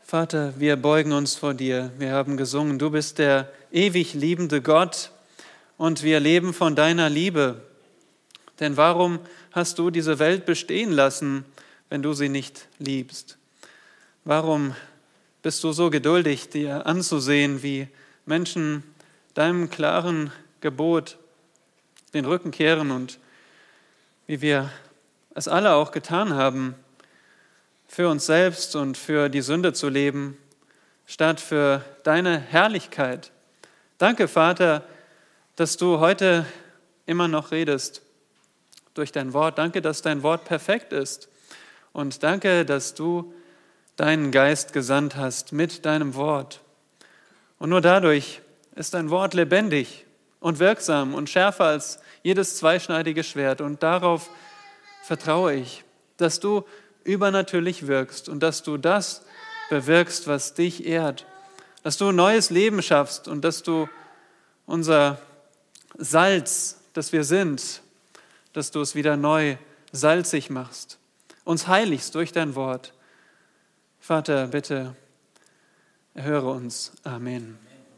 Vater, wir beugen uns vor dir. Wir haben gesungen, du bist der ewig liebende Gott und wir leben von deiner Liebe. Denn warum hast du diese Welt bestehen lassen, wenn du sie nicht liebst? Warum bist du so geduldig, dir anzusehen, wie Menschen deinem klaren Gebot den Rücken kehren und wie wir es alle auch getan haben, für uns selbst und für die Sünde zu leben, statt für deine Herrlichkeit. Danke, Vater, dass du heute immer noch redest durch dein Wort. Danke, dass dein Wort perfekt ist. Und danke, dass du deinen Geist gesandt hast mit deinem Wort. Und nur dadurch ist dein Wort lebendig und wirksam und schärfer als jedes zweischneidige Schwert. Und darauf vertraue ich, dass du übernatürlich wirkst und dass du das bewirkst, was dich ehrt. Dass du neues Leben schaffst und dass du unser Salz, das wir sind, dass du es wieder neu salzig machst, uns heiligst durch dein Wort. Vater, bitte erhöre uns. Amen.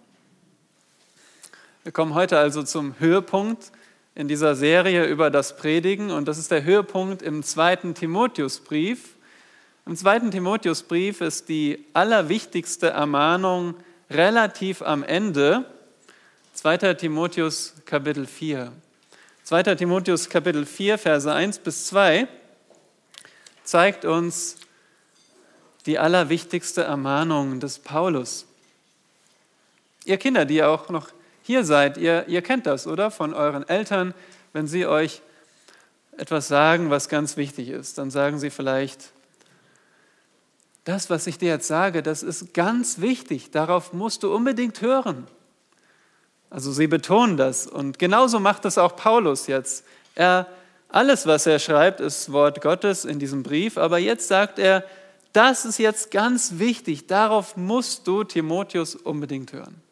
Wir kommen heute also zum Höhepunkt in dieser Serie über das Predigen und das ist der Höhepunkt im 2. Timotheusbrief. Im 2. Timotheusbrief ist die allerwichtigste Ermahnung relativ am Ende, 2. Timotheus Kapitel 4. 2. Timotheus Kapitel 4, Verse 1 bis 2 zeigt uns die allerwichtigste Ermahnung des Paulus. Ihr Kinder, die auch noch hier seid, ihr kennt das, oder? Von euren Eltern, wenn sie euch etwas sagen, was ganz wichtig ist, dann sagen sie vielleicht, das, was ich dir jetzt sage, das ist ganz wichtig, darauf musst du unbedingt hören. Also sie betonen das und genauso macht es auch Paulus jetzt. Alles, was er schreibt, ist Wort Gottes in diesem Brief, aber jetzt sagt er, das ist jetzt ganz wichtig, darauf musst du, Timotheus, unbedingt hören.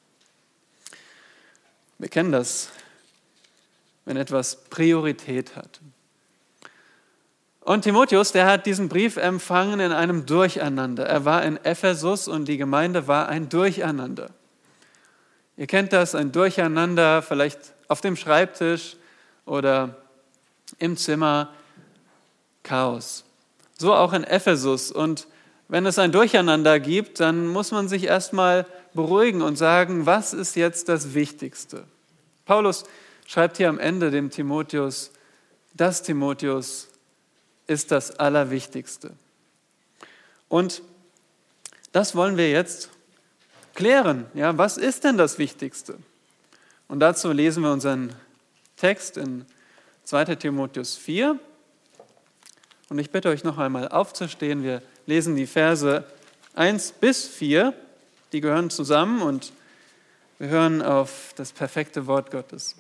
Wir kennen das, wenn etwas Priorität hat. Und Timotheus, der hat diesen Brief empfangen in einem Durcheinander. Er war in Ephesus und die Gemeinde war ein Durcheinander. Ihr kennt das, ein Durcheinander, vielleicht auf dem Schreibtisch oder im Zimmer, Chaos. So auch in Ephesus. Und wenn es ein Durcheinander gibt, dann muss man sich erstmal beruhigen und sagen, was ist jetzt das Wichtigste? Paulus schreibt hier am Ende dem Timotheus, das Timotheus ist das Allerwichtigste. Und das wollen wir jetzt klären. Ja, was ist denn das Wichtigste? Und dazu lesen wir unseren Text in 2. Timotheus 4. Und ich bitte euch noch einmal aufzustehen. Wir lesen die Verse 1 bis 4. Die gehören zusammen und wir hören auf das perfekte Wort Gottes.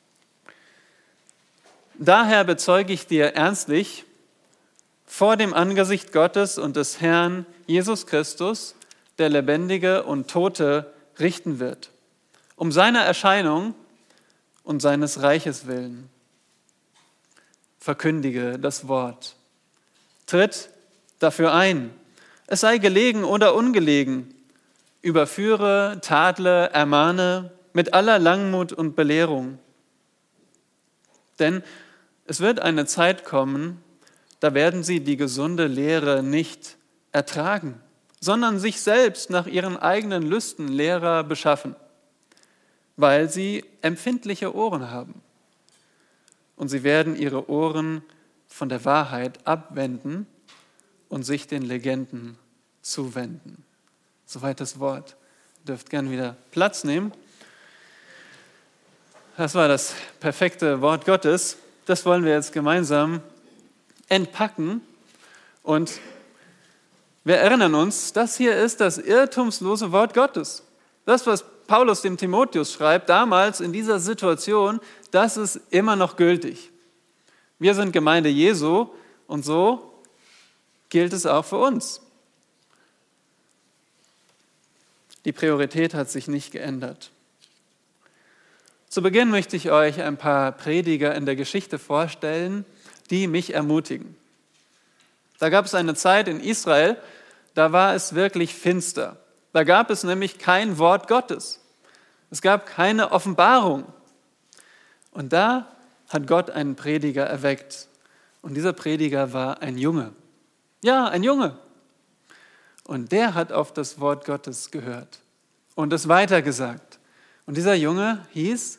Daher bezeuge ich dir ernstlich vor dem Angesicht Gottes und des Herrn Jesus Christus, der Lebendige und Tote richten wird, um seiner Erscheinung und seines Reiches willen. Verkündige das Wort. Tritt dafür ein. Es sei gelegen oder ungelegen. Überführe, tadle, ermahne mit aller Langmut und Belehrung. Denn es wird eine Zeit kommen, da werden sie die gesunde Lehre nicht ertragen, sondern sich selbst nach ihren eigenen Lüsten Lehrer beschaffen, weil sie empfindliche Ohren haben. Und sie werden ihre Ohren von der Wahrheit abwenden und sich den Legenden zuwenden. Soweit das Wort. Ihr dürft gern wieder Platz nehmen. Das war das perfekte Wort Gottes. Das wollen wir jetzt gemeinsam entpacken. Und wir erinnern uns, das hier ist das irrtumslose Wort Gottes. Das, was Paulus dem Timotheus schreibt, damals in dieser Situation, das ist immer noch gültig. Wir sind Gemeinde Jesu und so gilt es auch für uns. Die Priorität hat sich nicht geändert. Zu Beginn möchte ich euch ein paar Prediger in der Geschichte vorstellen, die mich ermutigen. Da gab es eine Zeit in Israel, da war es wirklich finster. Da gab es nämlich kein Wort Gottes. Es gab keine Offenbarung. Und da hat Gott einen Prediger erweckt. Und dieser Prediger war ein Junge. Ja, ein Junge. Und der hat auf das Wort Gottes gehört und es weitergesagt. Und dieser Junge hieß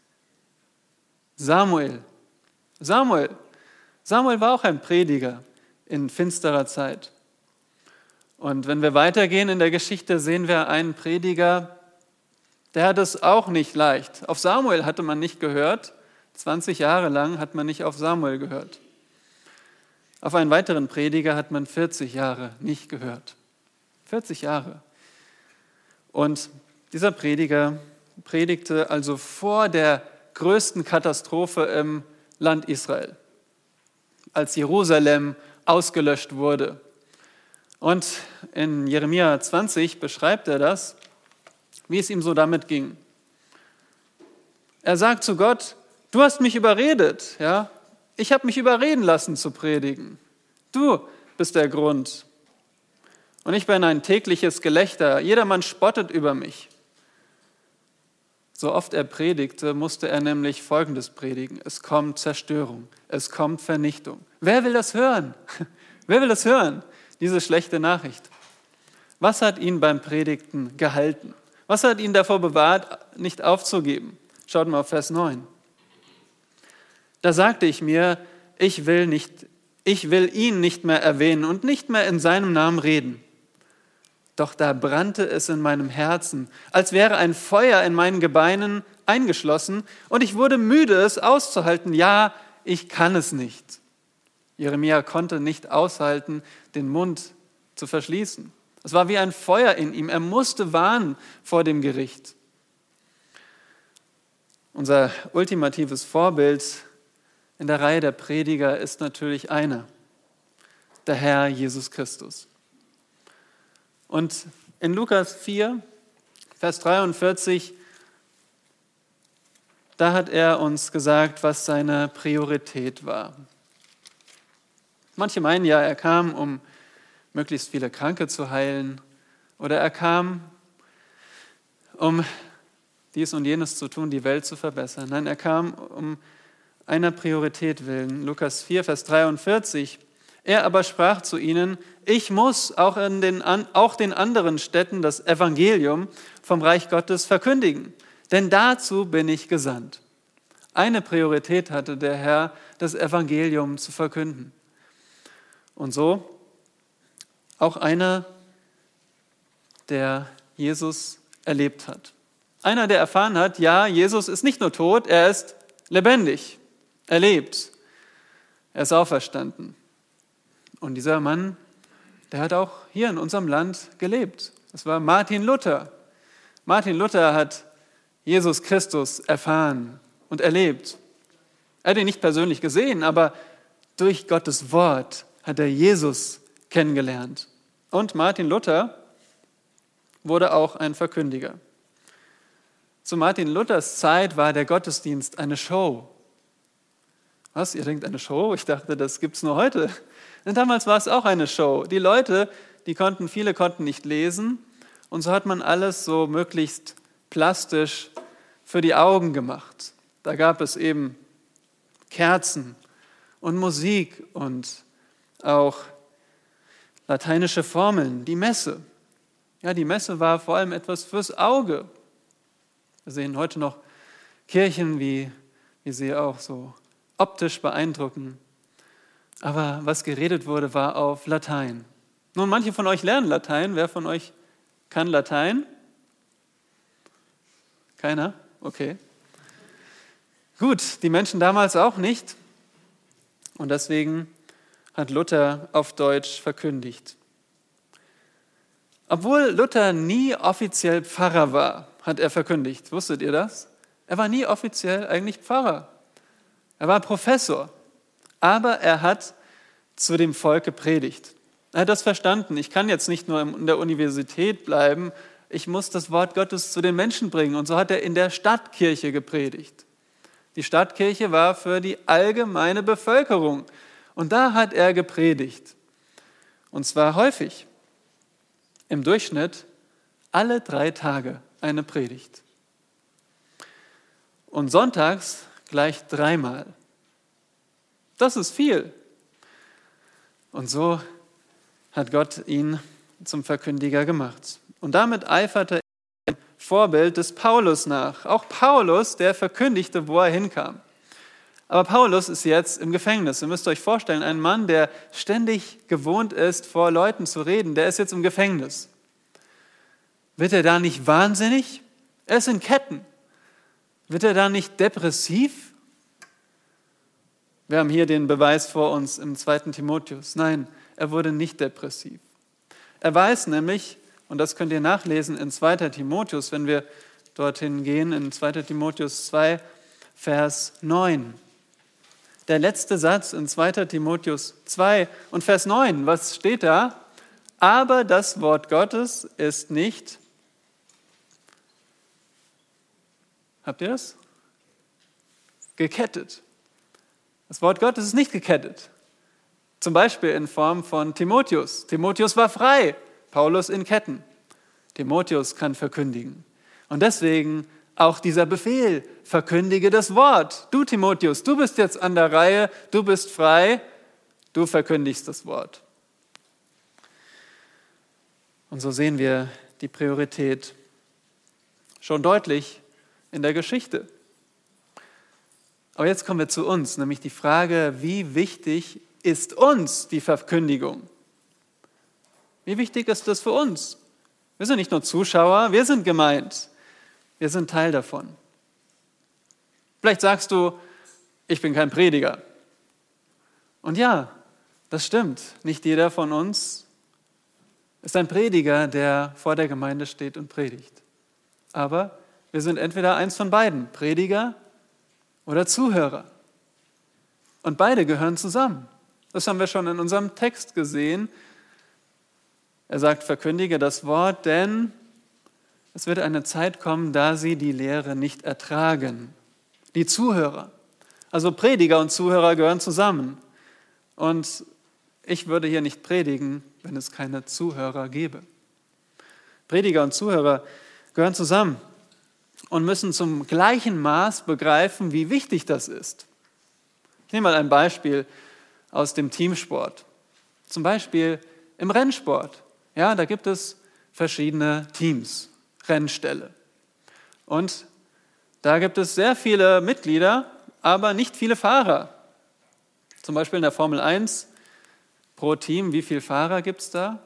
Samuel. Samuel war auch ein Prediger in finsterer Zeit. Und wenn wir weitergehen in der Geschichte, sehen wir einen Prediger, der hat es auch nicht leicht. Auf Samuel hatte man nicht gehört. 20 Jahre lang hat man nicht auf Samuel gehört. Auf einen weiteren Prediger hat man 40 Jahre nicht gehört. 40 Jahre. Und dieser Prediger predigte also vor der größten Katastrophe im Land Israel, als Jerusalem ausgelöscht wurde. Und in Jeremia 20 beschreibt er das, wie es ihm so damit ging. Er sagt zu Gott, du hast mich überredet, ja? Ich habe mich überreden lassen zu predigen. Du bist der Grund. Und ich bin ein tägliches Gelächter. Jedermann spottet über mich. So oft er predigte, musste er nämlich Folgendes predigen. Es kommt Zerstörung, es kommt Vernichtung. Wer will das hören? Wer will das hören? Diese schlechte Nachricht. Was hat ihn beim Predigten gehalten? Was hat ihn davor bewahrt, nicht aufzugeben? Schaut mal auf Vers 9. Da sagte ich mir, ich will ihn nicht mehr erwähnen und nicht mehr in seinem Namen reden. Doch da brannte es in meinem Herzen, als wäre ein Feuer in meinen Gebeinen eingeschlossen und ich wurde müde, es auszuhalten. Ja, ich kann es nicht. Jeremia konnte nicht aushalten, den Mund zu verschließen. Es war wie ein Feuer in ihm. Er musste warnen vor dem Gericht. Unser ultimatives Vorbild in der Reihe der Prediger ist natürlich einer, der Herr Jesus Christus. Und in Lukas 4, Vers 43, da hat er uns gesagt, was seine Priorität war. Manche meinen ja, er kam, um möglichst viele Kranke zu heilen, oder er kam, um dies und jenes zu tun, die Welt zu verbessern. Nein, er kam um einer Priorität willen. Lukas 4, Vers 43. Er aber sprach zu ihnen, ich muss auch den anderen Städten das Evangelium vom Reich Gottes verkündigen, denn dazu bin ich gesandt. Eine Priorität hatte der Herr, das Evangelium zu verkünden. Und so auch einer, der Jesus erlebt hat. Einer, der erfahren hat, ja, Jesus ist nicht nur tot, er ist lebendig, er lebt, er ist auferstanden. Und dieser Mann, der hat auch hier in unserem Land gelebt. Das war Martin Luther. Martin Luther hat Jesus Christus erfahren und erlebt. Er hat ihn nicht persönlich gesehen, aber durch Gottes Wort hat er Jesus kennengelernt. Und Martin Luther wurde auch ein Verkündiger. Zu Martin Luthers Zeit war der Gottesdienst eine Show. Was? Ihr denkt, eine Show? Ich dachte, das gibt es nur heute. Und damals war es auch eine Show. Die Leute, viele konnten nicht lesen und so hat man alles so möglichst plastisch für die Augen gemacht. Da gab es eben Kerzen und Musik und auch lateinische Formeln, die Messe. Ja, die Messe war vor allem etwas fürs Auge. Wir sehen heute noch Kirchen, wie sie auch so optisch beeindrucken. Aber was geredet wurde, war auf Latein. Nun, manche von euch lernen Latein. Wer von euch kann Latein? Keiner? Okay. Gut, die Menschen damals auch nicht. Und deswegen hat Luther auf Deutsch verkündigt. Obwohl Luther nie offiziell Pfarrer war, hat er verkündigt. Wusstet ihr das? Er war nie offiziell eigentlich Pfarrer. Er war Professor. Aber er hat zu dem Volk gepredigt. Er hat das verstanden. Ich kann jetzt nicht nur in der Universität bleiben, ich muss das Wort Gottes zu den Menschen bringen. Und so hat er in der Stadtkirche gepredigt. Die Stadtkirche war für die allgemeine Bevölkerung. Und da hat er gepredigt. Und zwar häufig. im Durchschnitt alle 3 Tage eine Predigt. Und sonntags gleich 3-mal. Das ist viel. Und so hat Gott ihn zum Verkündiger gemacht. Und damit eiferte er dem Vorbild des Paulus nach. Auch Paulus, der verkündigte, wo er hinkam. Aber Paulus ist jetzt im Gefängnis. Ihr müsst euch vorstellen, ein Mann, der ständig gewohnt ist, vor Leuten zu reden, der ist jetzt im Gefängnis. Wird er da nicht wahnsinnig? Er ist in Ketten. Wird er da nicht depressiv? Wir haben hier den Beweis vor uns im 2. Timotheus. Nein, er wurde nicht depressiv. Er weiß nämlich, und das könnt ihr nachlesen in 2. Timotheus, wenn wir dorthin gehen, in 2. Timotheus 2, Vers 9. Der letzte Satz in 2. Timotheus 2 und Vers 9, was steht da? Aber das Wort Gottes ist nicht, habt ihr das? Gekettet. Das Wort Gottes ist nicht gekettet. Zum Beispiel in Form von Timotheus. Timotheus war frei, Paulus in Ketten. Timotheus kann verkündigen. Und deswegen auch dieser Befehl, verkündige das Wort. Du Timotheus, du bist jetzt an der Reihe, du bist frei, du verkündigst das Wort. Und so sehen wir die Priorität schon deutlich in der Geschichte. Aber jetzt kommen wir zu uns, nämlich die Frage, wie wichtig ist uns die Verkündigung? Wie wichtig ist das für uns? Wir sind nicht nur Zuschauer, wir sind gemeint. Wir sind Teil davon. Vielleicht sagst du, ich bin kein Prediger. Und ja, das stimmt. Nicht jeder von uns ist ein Prediger, der vor der Gemeinde steht und predigt. Aber wir sind entweder eins von beiden, Prediger oder Zuhörer. Und beide gehören zusammen. Das haben wir schon in unserem Text gesehen. Er sagt, verkündige das Wort, denn es wird eine Zeit kommen, da sie die Lehre nicht ertragen. Die Zuhörer, also Prediger und Zuhörer gehören zusammen. Und ich würde hier nicht predigen, wenn es keine Zuhörer gäbe. Prediger und Zuhörer gehören zusammen und müssen zum gleichen Maß begreifen, wie wichtig das ist. Ich nehme mal ein Beispiel aus dem Teamsport. Zum Beispiel im Rennsport. Ja, da gibt es verschiedene Teams, Rennställe. Und da gibt es sehr viele Mitglieder, aber nicht viele Fahrer. Zum Beispiel in der Formel 1 pro Team, wie viele Fahrer gibt es da?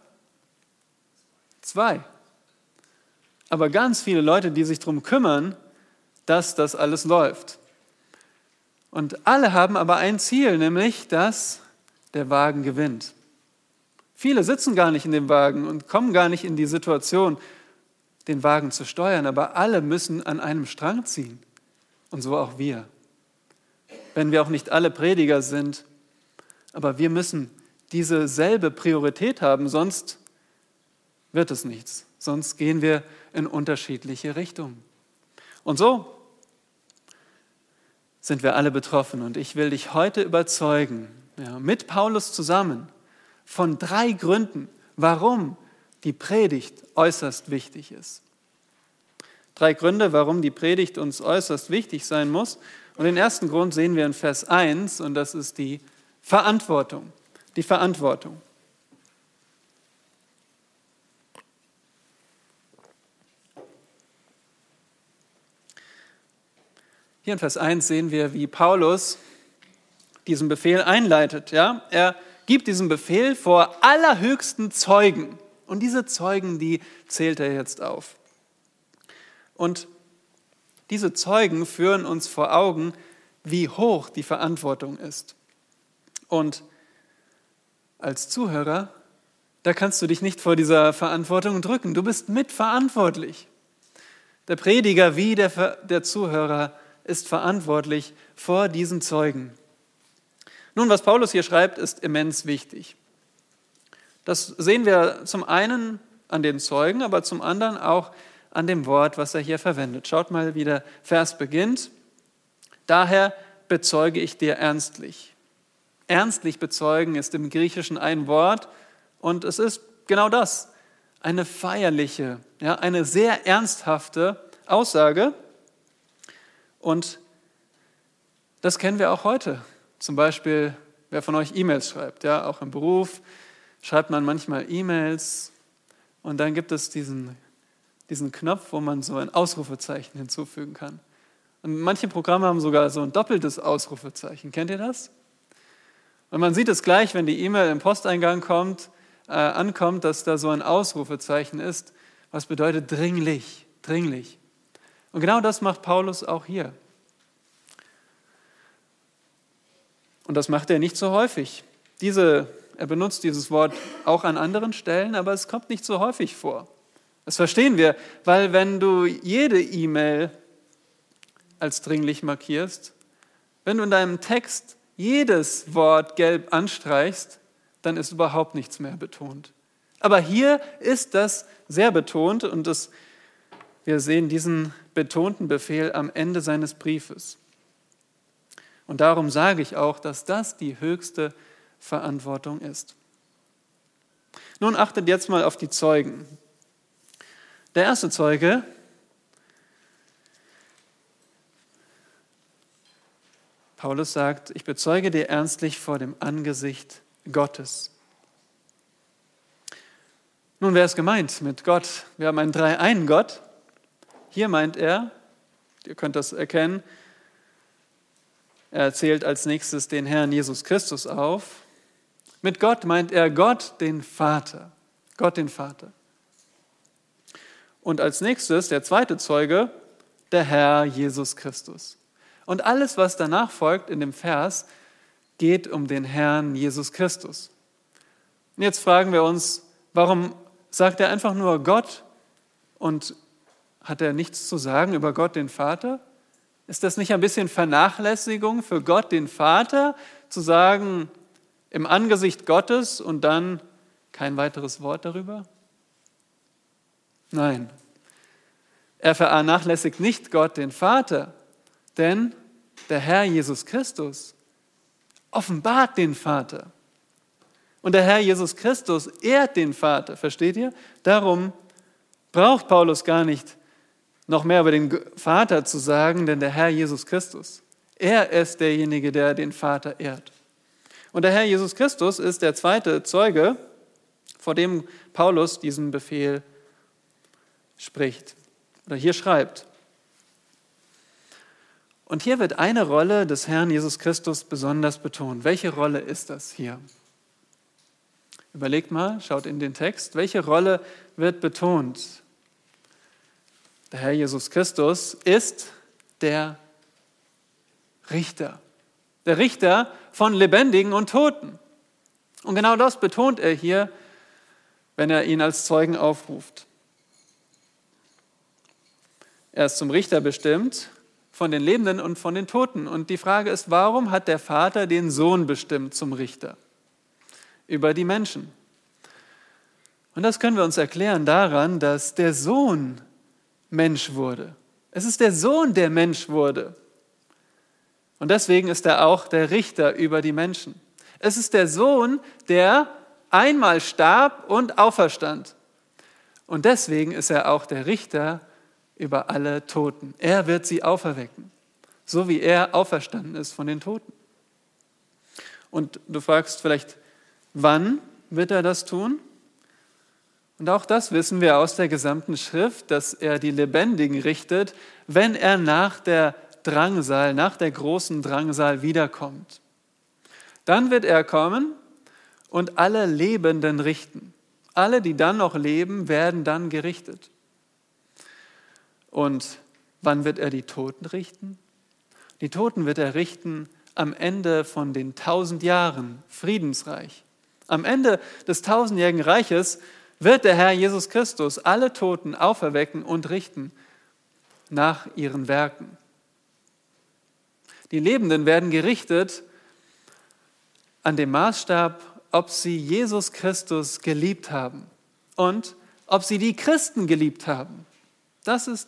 2. Aber ganz viele Leute, die sich darum kümmern, dass das alles läuft. Und alle haben aber ein Ziel, nämlich, dass der Wagen gewinnt. Viele sitzen gar nicht in dem Wagen und kommen gar nicht in die Situation, den Wagen zu steuern, aber alle müssen an einem Strang ziehen. Und so auch wir. Wenn wir auch nicht alle Prediger sind, aber wir müssen diese selbe Priorität haben, sonst wird es nichts. Sonst gehen wir in unterschiedliche Richtungen. Und so sind wir alle betroffen. Und ich will dich heute überzeugen, mit Paulus zusammen, von 3 Gründen, warum die Predigt äußerst wichtig ist. 3 Gründe, warum die Predigt uns äußerst wichtig sein muss. Und den ersten Grund sehen wir in Vers 1, und das ist die Verantwortung. Die Verantwortung. Hier in Vers 1 sehen wir, wie Paulus diesen Befehl einleitet. Ja? Er gibt diesen Befehl vor allerhöchsten Zeugen. Und diese Zeugen, die zählt er jetzt auf. Und diese Zeugen führen uns vor Augen, wie hoch die Verantwortung ist. Und als Zuhörer, da kannst du dich nicht vor dieser Verantwortung drücken. Du bist mitverantwortlich. Der Prediger wie der Zuhörer ist verantwortlich vor diesen Zeugen. Nun, was Paulus hier schreibt, ist immens wichtig. Das sehen wir zum einen an den Zeugen, aber zum anderen auch an dem Wort, was er hier verwendet. Schaut mal, wie der Vers beginnt. Daher bezeuge ich dir ernstlich. Ernstlich bezeugen ist im Griechischen ein Wort und es ist genau das. eine feierliche, ja, eine sehr ernsthafte Aussage. Und das kennen wir auch heute. Zum Beispiel, wer von euch E-Mails schreibt, ja, auch im Beruf schreibt man manchmal E-Mails und dann gibt es diesen Knopf, wo man so ein Ausrufezeichen hinzufügen kann. Und manche Programme haben sogar so ein doppeltes Ausrufezeichen. Kennt ihr das? Und man sieht es gleich, wenn die E-Mail im Posteingang ankommt, dass da so ein Ausrufezeichen ist, was bedeutet dringlich, dringlich. Und genau das macht Paulus auch hier. Und das macht er nicht so häufig. Er benutzt dieses Wort auch an anderen Stellen, aber es kommt nicht so häufig vor. Das verstehen wir, weil wenn du jede E-Mail als dringlich markierst, wenn du in deinem Text jedes Wort gelb anstreichst, dann ist überhaupt nichts mehr betont. Aber hier ist das sehr betont und wir sehen diesen betonten Befehl am Ende seines Briefes. Und darum sage ich auch, dass das die höchste Verantwortung ist. Nun achtet jetzt mal auf die Zeugen. Der erste Zeuge, Paulus sagt, ich bezeuge dir ernstlich vor dem Angesicht Gottes. Nun, wer ist gemeint mit Gott? Wir haben einen dreieinen Gott. Hier meint er, ihr könnt das erkennen, er zählt als nächstes den Herrn Jesus Christus auf. Mit Gott meint er Gott den Vater. Gott den Vater. Und als nächstes, der zweite Zeuge, der Herr Jesus Christus. Und alles, was danach folgt in dem Vers, geht um den Herrn Jesus Christus. Und jetzt fragen wir uns, warum sagt er einfach nur Gott und hat er nichts zu sagen über Gott den Vater? Ist das nicht ein bisschen Vernachlässigung für Gott den Vater, zu sagen, im Angesicht Gottes und dann kein weiteres Wort darüber? Nein, er vernachlässigt nicht Gott den Vater, denn der Herr Jesus Christus offenbart den Vater. Und der Herr Jesus Christus ehrt den Vater, versteht ihr? Darum braucht Paulus gar nicht noch mehr über den Vater zu sagen, denn der Herr Jesus Christus, er ist derjenige, der den Vater ehrt. Und der Herr Jesus Christus ist der zweite Zeuge, vor dem Paulus diesen Befehl spricht oder hier schreibt. Und hier wird eine Rolle des Herrn Jesus Christus besonders betont. Welche Rolle ist das hier? Überlegt mal, schaut in den Text, welche Rolle wird betont? Der Herr Jesus Christus ist der Richter von Lebendigen und Toten. Und genau das betont er hier, wenn er ihn als Zeugen aufruft. Er ist zum Richter bestimmt von den Lebenden und von den Toten. Und die Frage ist, warum hat der Vater den Sohn bestimmt zum Richter über die Menschen? Und das können wir uns erklären daran, dass der Sohn Mensch wurde. Es ist der Sohn, der Mensch wurde. Und deswegen ist er auch der Richter über die Menschen. Es ist der Sohn, der einmal starb und auferstand. Und deswegen ist er auch der Richter über alle Toten. Er wird sie auferwecken, so wie er auferstanden ist von den Toten. Und du fragst vielleicht, wann wird er das tun? Und auch das wissen wir aus der gesamten Schrift, dass er die Lebendigen richtet, wenn er nach der großen Drangsal wiederkommt. Dann wird er kommen und alle Lebenden richten. Alle, die dann noch leben, werden dann gerichtet. Und wann wird er die Toten richten? Die Toten wird er richten am Ende von den 1000 Jahren Friedensreich. Am Ende des 1000-jährigen Reiches wird der Herr Jesus Christus alle Toten auferwecken und richten nach ihren Werken. Die Lebenden werden gerichtet an dem Maßstab, ob sie Jesus Christus geliebt haben und ob sie die Christen geliebt haben. Das ist,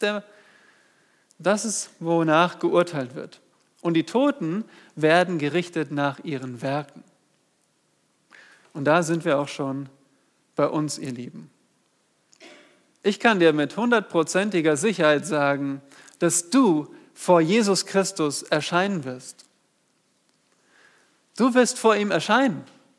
wonach geurteilt wird. Und die Toten werden gerichtet nach ihren Werken. Und da sind wir auch schon bei uns, ihr Lieben. Ich kann dir mit 100%iger Sicherheit sagen, dass du vor Jesus Christus erscheinen wirst. Du wirst vor ihm erscheinen.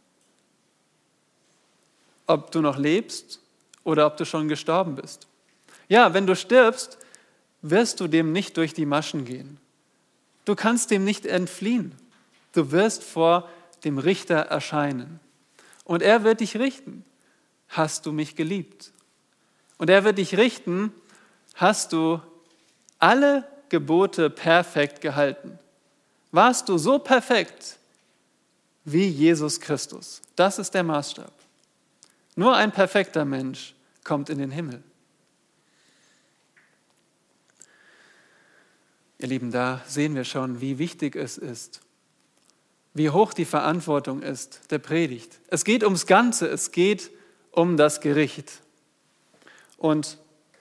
Ob du noch lebst oder ob du schon gestorben bist. Ja, wenn du stirbst, wirst du dem nicht durch die Maschen gehen. Du kannst dem nicht entfliehen. Du wirst vor dem Richter erscheinen. Und er wird dich richten. Hast du mich geliebt? Und er wird dich richten, hast du alle Gebote perfekt gehalten? Warst du so perfekt wie Jesus Christus? Das ist der Maßstab. Nur ein perfekter Mensch kommt in den Himmel. Ihr Lieben, da sehen wir schon, wie wichtig es ist, wie hoch die Verantwortung ist der Predigt. Es geht ums Ganze, es geht um das Gericht. Und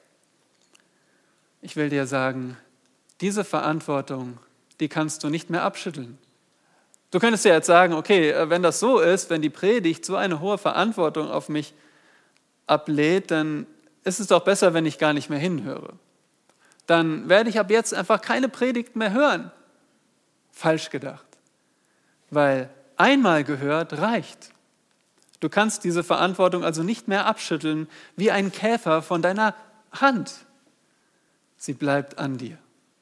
ich will dir sagen, diese Verantwortung, die kannst du nicht mehr abschütteln. Du könntest ja jetzt sagen, okay, wenn das so ist, wenn die Predigt so eine hohe Verantwortung auf mich ablädt, dann ist es doch besser, wenn ich gar nicht mehr hinhöre. Dann werde ich ab jetzt einfach keine Predigt mehr hören. Falsch gedacht. Weil einmal gehört reicht. Du kannst diese Verantwortung also nicht mehr abschütteln wie ein Käfer von deiner Hand. Sie bleibt an dir.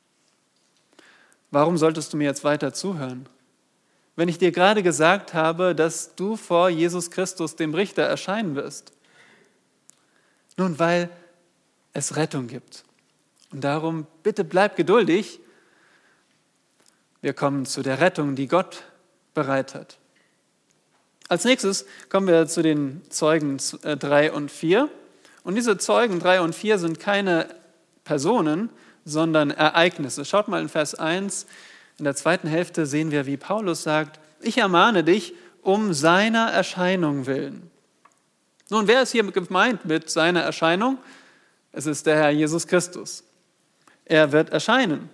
Warum solltest du mir jetzt weiter zuhören? Wenn ich dir gerade gesagt habe, dass du vor Jesus Christus, dem Richter, erscheinen wirst. Nun, weil es Rettung gibt. Und darum, bitte bleib geduldig. Wir kommen zu der Rettung, die Gott bereit hat. Als nächstes kommen wir zu den Zeugen 3 und 4. Und diese Zeugen 3 und 4 sind keine Personen, sondern Ereignisse. Schaut mal in Vers 1. In der zweiten Hälfte sehen wir, wie Paulus sagt, ich ermahne dich um seiner Erscheinung willen. Nun, wer ist hier gemeint mit seiner Erscheinung? Es ist der Herr Jesus Christus. Er wird erscheinen.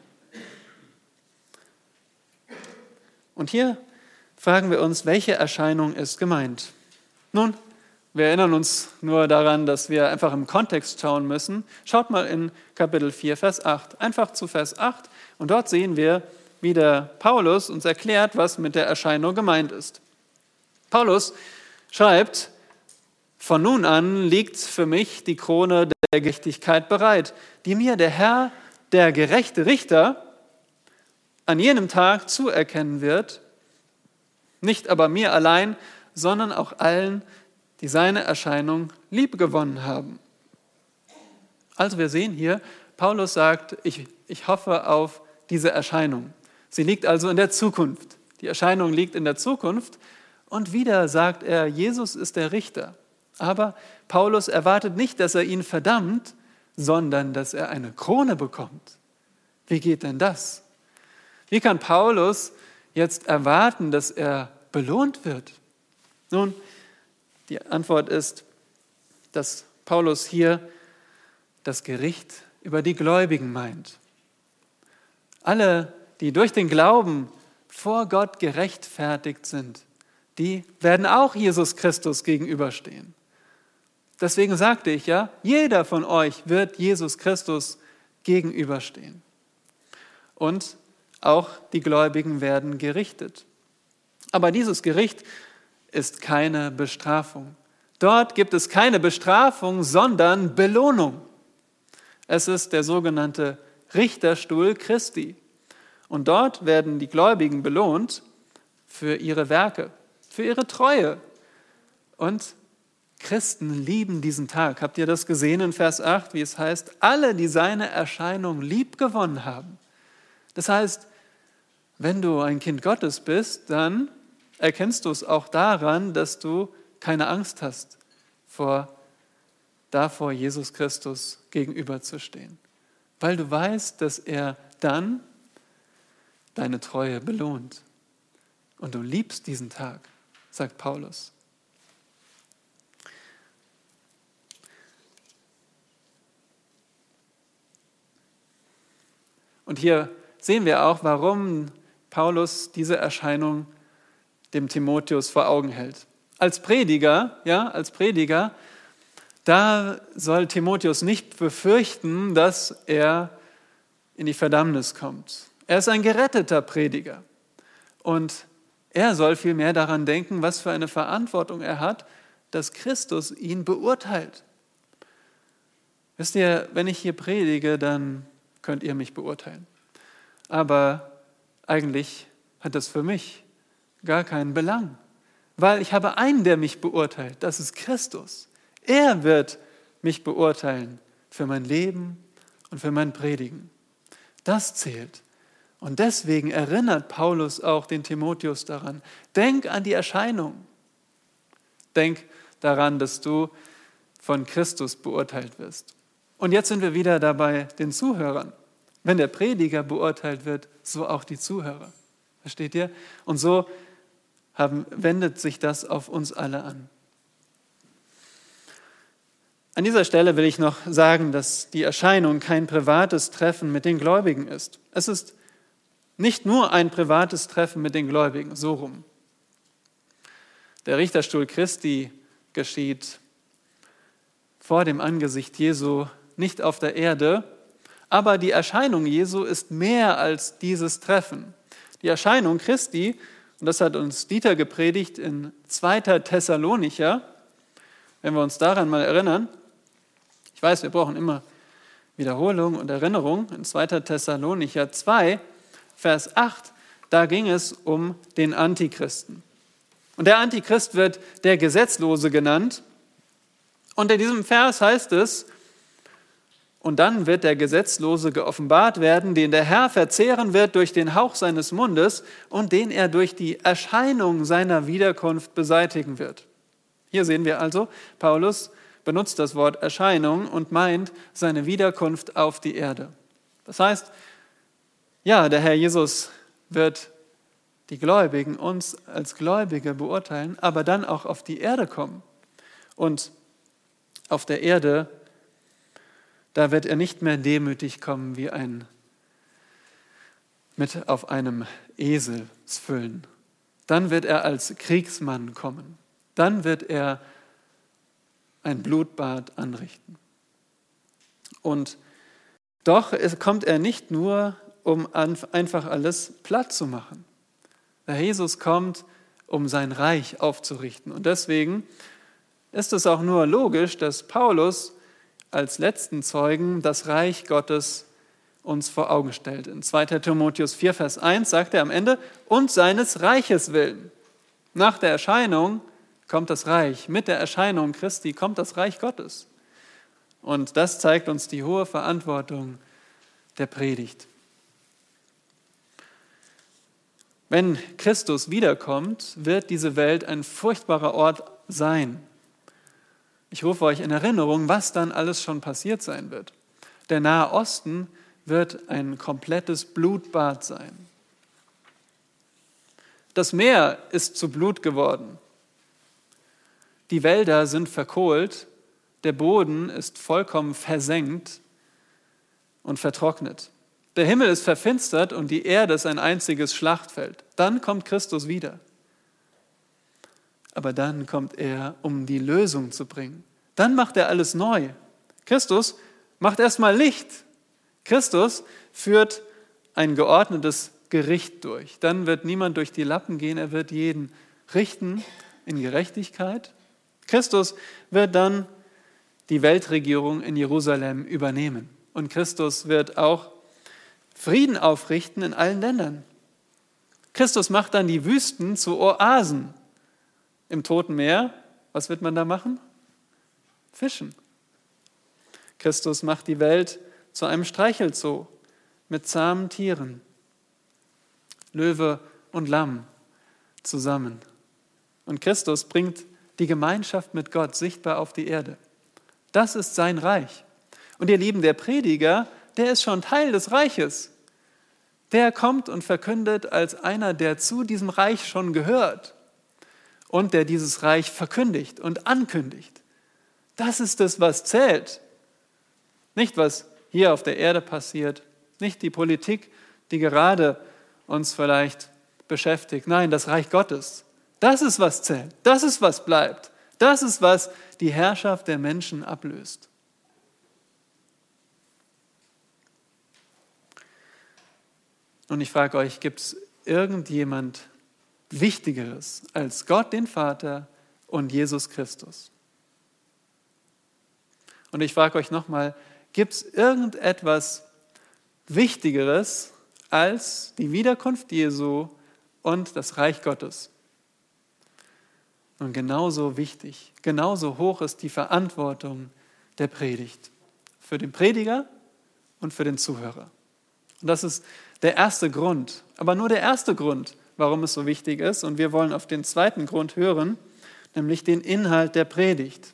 Und hier fragen wir uns, welche Erscheinung ist gemeint? Nun, wir erinnern uns nur daran, dass wir einfach im Kontext schauen müssen. Schaut mal in Kapitel 4, Vers 8. Einfach zu Vers 8. Und dort sehen wir, wie der Paulus uns erklärt, was mit der Erscheinung gemeint ist. Paulus schreibt, von nun an liegt für mich die Krone der Gerechtigkeit bereit, die mir der Herr, der gerechte Richter, an jenem Tag zuerkennen wird, nicht aber mir allein, sondern auch allen, die seine Erscheinung liebgewonnen haben. Also wir sehen hier, Paulus sagt, ich hoffe auf diese Erscheinung. Sie liegt also in der Zukunft. Die Erscheinung liegt in der Zukunft. Und wieder sagt er, Jesus ist der Richter. Aber Paulus erwartet nicht, dass er ihn verdammt, sondern dass er eine Krone bekommt. Wie geht denn das? Wie kann Paulus jetzt erwarten, dass er belohnt wird? Nun, die Antwort ist, dass Paulus hier das Gericht über die Gläubigen meint. Alle, die durch den Glauben vor Gott gerechtfertigt sind, die werden auch Jesus Christus gegenüberstehen. Deswegen sagte ich ja, jeder von euch wird Jesus Christus gegenüberstehen. Und auch die Gläubigen werden gerichtet. Aber dieses Gericht ist keine Bestrafung. Dort gibt es keine Bestrafung, sondern Belohnung. Es ist der sogenannte Richterstuhl Christi. Und dort werden die Gläubigen belohnt für ihre Werke, für ihre Treue. Und Christen lieben diesen Tag. Habt ihr das gesehen in Vers 8, wie es heißt? Alle, die seine Erscheinung liebgewonnen haben. Das heißt, wenn du ein Kind Gottes bist, dann erkennst du es auch daran, dass du keine Angst hast, davor Jesus Christus gegenüberzustehen. Weil du weißt, dass er dann deine Treue belohnt. Und du liebst diesen Tag, sagt Paulus. Und hier sehen wir auch, warum Paulus diese Erscheinung dem Timotheus vor Augen hält. Als Prediger, Da soll Timotheus nicht befürchten, dass er in die Verdammnis kommt. Er ist ein geretteter Prediger. Und er soll vielmehr daran denken, was für eine Verantwortung er hat, dass Christus ihn beurteilt. Wisst ihr, wenn ich hier predige, dann könnt ihr mich beurteilen. Aber eigentlich hat das für mich gar keinen Belang, weil ich habe einen, der mich beurteilt, das ist Christus. Er wird mich beurteilen für mein Leben und für mein Predigen. Das zählt. Und deswegen erinnert Paulus auch den Timotheus daran. Denk an die Erscheinung. Denk daran, dass du von Christus beurteilt wirst. Und jetzt sind wir wieder dabei den Zuhörern. Wenn der Prediger beurteilt wird, so auch die Zuhörer. Versteht ihr? Und so wendet sich das auf uns alle an. An dieser Stelle will ich noch sagen, dass die Erscheinung kein privates Treffen mit den Gläubigen ist. Es ist nicht nur ein privates Treffen mit den Gläubigen, so rum. Der Richterstuhl Christi geschieht vor dem Angesicht Jesu, nicht auf der Erde, aber die Erscheinung Jesu ist mehr als dieses Treffen. Die Erscheinung Christi, und das hat uns Dieter gepredigt in 2. Thessalonicher, wenn wir uns daran mal erinnern, ich weiß, wir brauchen immer Wiederholung und Erinnerung, in 2. Thessalonicher 2, Vers 8, da ging es um den Antichristen. Und der Antichrist wird der Gesetzlose genannt. Und in diesem Vers heißt es, und dann wird der Gesetzlose geoffenbart werden, den der Herr verzehren wird durch den Hauch seines Mundes und den er durch die Erscheinung seiner Wiederkunft beseitigen wird. Hier sehen wir also, Paulus benutzt das Wort Erscheinung und meint seine Wiederkunft auf die Erde. Das heißt, ja, der Herr Jesus wird die Gläubigen, uns als Gläubige beurteilen, aber dann auch auf die Erde kommen. Und auf der Erde, da wird er nicht mehr demütig kommen wie ein mit auf einem Eselsfüllen. Dann wird er als Kriegsmann kommen. Dann wird er ein Blutbad anrichten. Und doch kommt er nicht nur, um einfach alles platt zu machen. Der Herr Jesus kommt, um sein Reich aufzurichten. Und deswegen ist es auch nur logisch, dass Paulus als letzten Zeugen das Reich Gottes uns vor Augen stellt. In 2. Timotheus 4, Vers 1 sagt er am Ende, und seines Reiches willen. Nach der Erscheinung kommt das Reich. Mit der Erscheinung Christi kommt das Reich Gottes. Und das zeigt uns die hohe Verantwortung der Predigt. Wenn Christus wiederkommt, wird diese Welt ein furchtbarer Ort sein. Ich rufe euch in Erinnerung, was dann alles schon passiert sein wird. Der Nahe Osten wird ein komplettes Blutbad sein. Das Meer ist zu Blut geworden. Die Wälder sind verkohlt, der Boden ist vollkommen versenkt und vertrocknet. Der Himmel ist verfinstert und die Erde ist ein einziges Schlachtfeld. Dann kommt Christus wieder. Aber dann kommt er, um die Lösung zu bringen. Dann macht er alles neu. Christus macht erstmal Licht. Christus führt ein geordnetes Gericht durch. Dann wird niemand durch die Lappen gehen, er wird jeden richten in Gerechtigkeit. Christus wird dann die Weltregierung in Jerusalem übernehmen. Und Christus wird auch Frieden aufrichten in allen Ländern. Christus macht dann die Wüsten zu Oasen. Im Toten Meer, was wird man da machen? Fischen. Christus macht die Welt zu einem Streichelzoo mit zahmen Tieren. Löwe und Lamm zusammen. Und Christus bringt die Gemeinschaft mit Gott sichtbar auf die Erde. Das ist sein Reich. Und ihr Lieben, der Prediger, der ist schon Teil des Reiches. Der kommt und verkündet als einer, der zu diesem Reich schon gehört und der dieses Reich verkündigt und ankündigt. Das ist es, was zählt. Nicht, was hier auf der Erde passiert, nicht die Politik, die gerade uns vielleicht beschäftigt. Nein, das Reich Gottes. Das ist, was zählt. Das ist, was bleibt. Das ist, was die Herrschaft der Menschen ablöst. Und ich frage euch, gibt es irgendjemand Wichtigeres als Gott, den Vater und Jesus Christus? Und ich frage euch nochmal, gibt es irgendetwas Wichtigeres als die Wiederkunft Jesu und das Reich Gottes? Und genauso wichtig, genauso hoch ist die Verantwortung der Predigt für den Prediger und für den Zuhörer. Und das ist der erste Grund, aber nur der erste Grund, warum es so wichtig ist. Und wir wollen auf den zweiten Grund hören, nämlich den Inhalt der Predigt.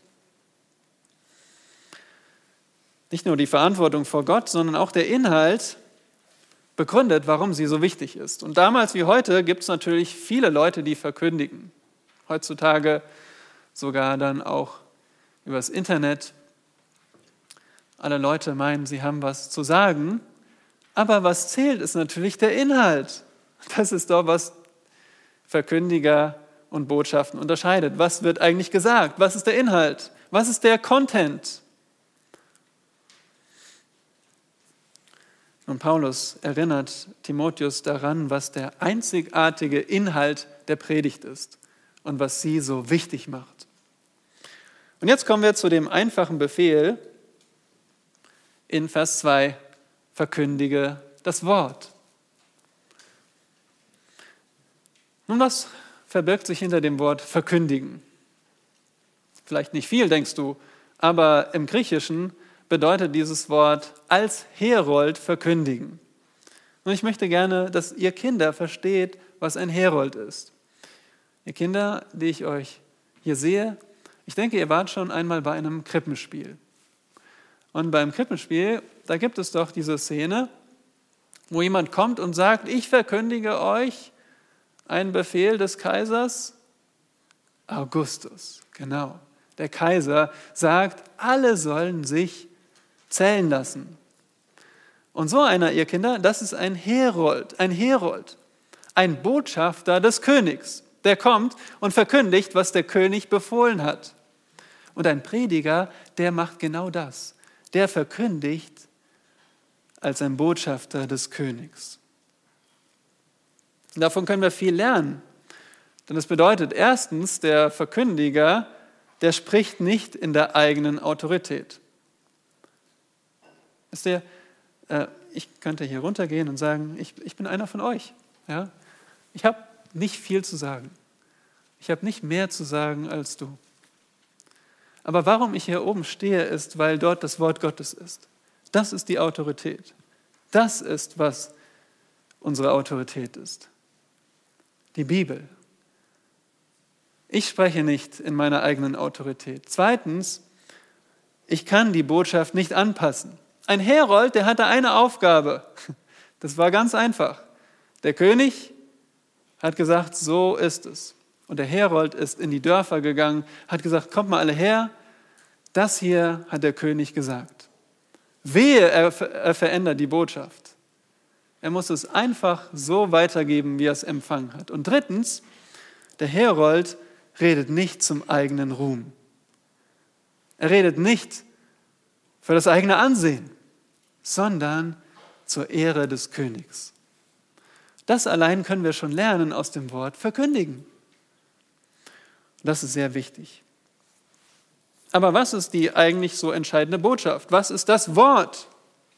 Nicht nur die Verantwortung vor Gott, sondern auch der Inhalt begründet, warum sie so wichtig ist. Und damals wie heute gibt es natürlich viele Leute, die verkündigen. Heutzutage sogar dann auch übers Internet. Alle Leute meinen, sie haben was zu sagen, aber was zählt, ist natürlich der Inhalt. Das ist doch, was Verkündiger und Botschaften unterscheidet. Was wird eigentlich gesagt? Was ist der Inhalt? Was ist der Content? Und Paulus erinnert Timotheus daran, was der einzigartige Inhalt der Predigt ist und was sie so wichtig macht. Und jetzt kommen wir zu dem einfachen Befehl in Vers 2, verkündige das Wort. Nun, was verbirgt sich hinter dem Wort verkündigen? Vielleicht nicht viel, denkst du, aber im Griechischen bedeutet dieses Wort als Herold verkündigen. Und ich möchte gerne, dass ihr Kinder versteht, was ein Herold ist. Ihr Kinder, die ich euch hier sehe, ich denke, ihr wart schon einmal bei einem Krippenspiel. Und beim Krippenspiel, da gibt es doch diese Szene, wo jemand kommt und sagt, ich verkündige euch einen Befehl des Kaisers Augustus. Genau, der Kaiser sagt, alle sollen sich zählen lassen. Und so einer, ihr Kinder, das ist ein Herold, ein Botschafter des Königs. Der kommt und verkündigt, was der König befohlen hat. Und ein Prediger, der macht genau das. Der verkündigt als ein Botschafter des Königs. Und davon können wir viel lernen. Denn das bedeutet erstens, der Verkündiger, der spricht nicht in der eigenen Autorität. Wisst ihr, ich könnte hier runtergehen und sagen, ich bin einer von euch. Ja? Ich habe nicht viel zu sagen. Ich habe nicht mehr zu sagen als du. Aber warum ich hier oben stehe, ist, weil dort das Wort Gottes ist. Das ist die Autorität. Das ist, was unsere Autorität ist. Die Bibel. Ich spreche nicht in meiner eigenen Autorität. Zweitens, ich kann die Botschaft nicht anpassen. Ein Herold, der hatte eine Aufgabe. Das war ganz einfach. Der König hat gesagt, so ist es. Und der Herold ist in die Dörfer gegangen, hat gesagt, kommt mal alle her, das hier hat der König gesagt. Wehe, er verändert die Botschaft. Er muss es einfach so weitergeben, wie er es empfangen hat. Und drittens, der Herold redet nicht zum eigenen Ruhm. Er redet nicht für das eigene Ansehen, sondern zur Ehre des Königs. Das allein können wir schon lernen aus dem Wort verkündigen. Das ist sehr wichtig. Aber was ist die eigentlich so entscheidende Botschaft? Was ist das Wort?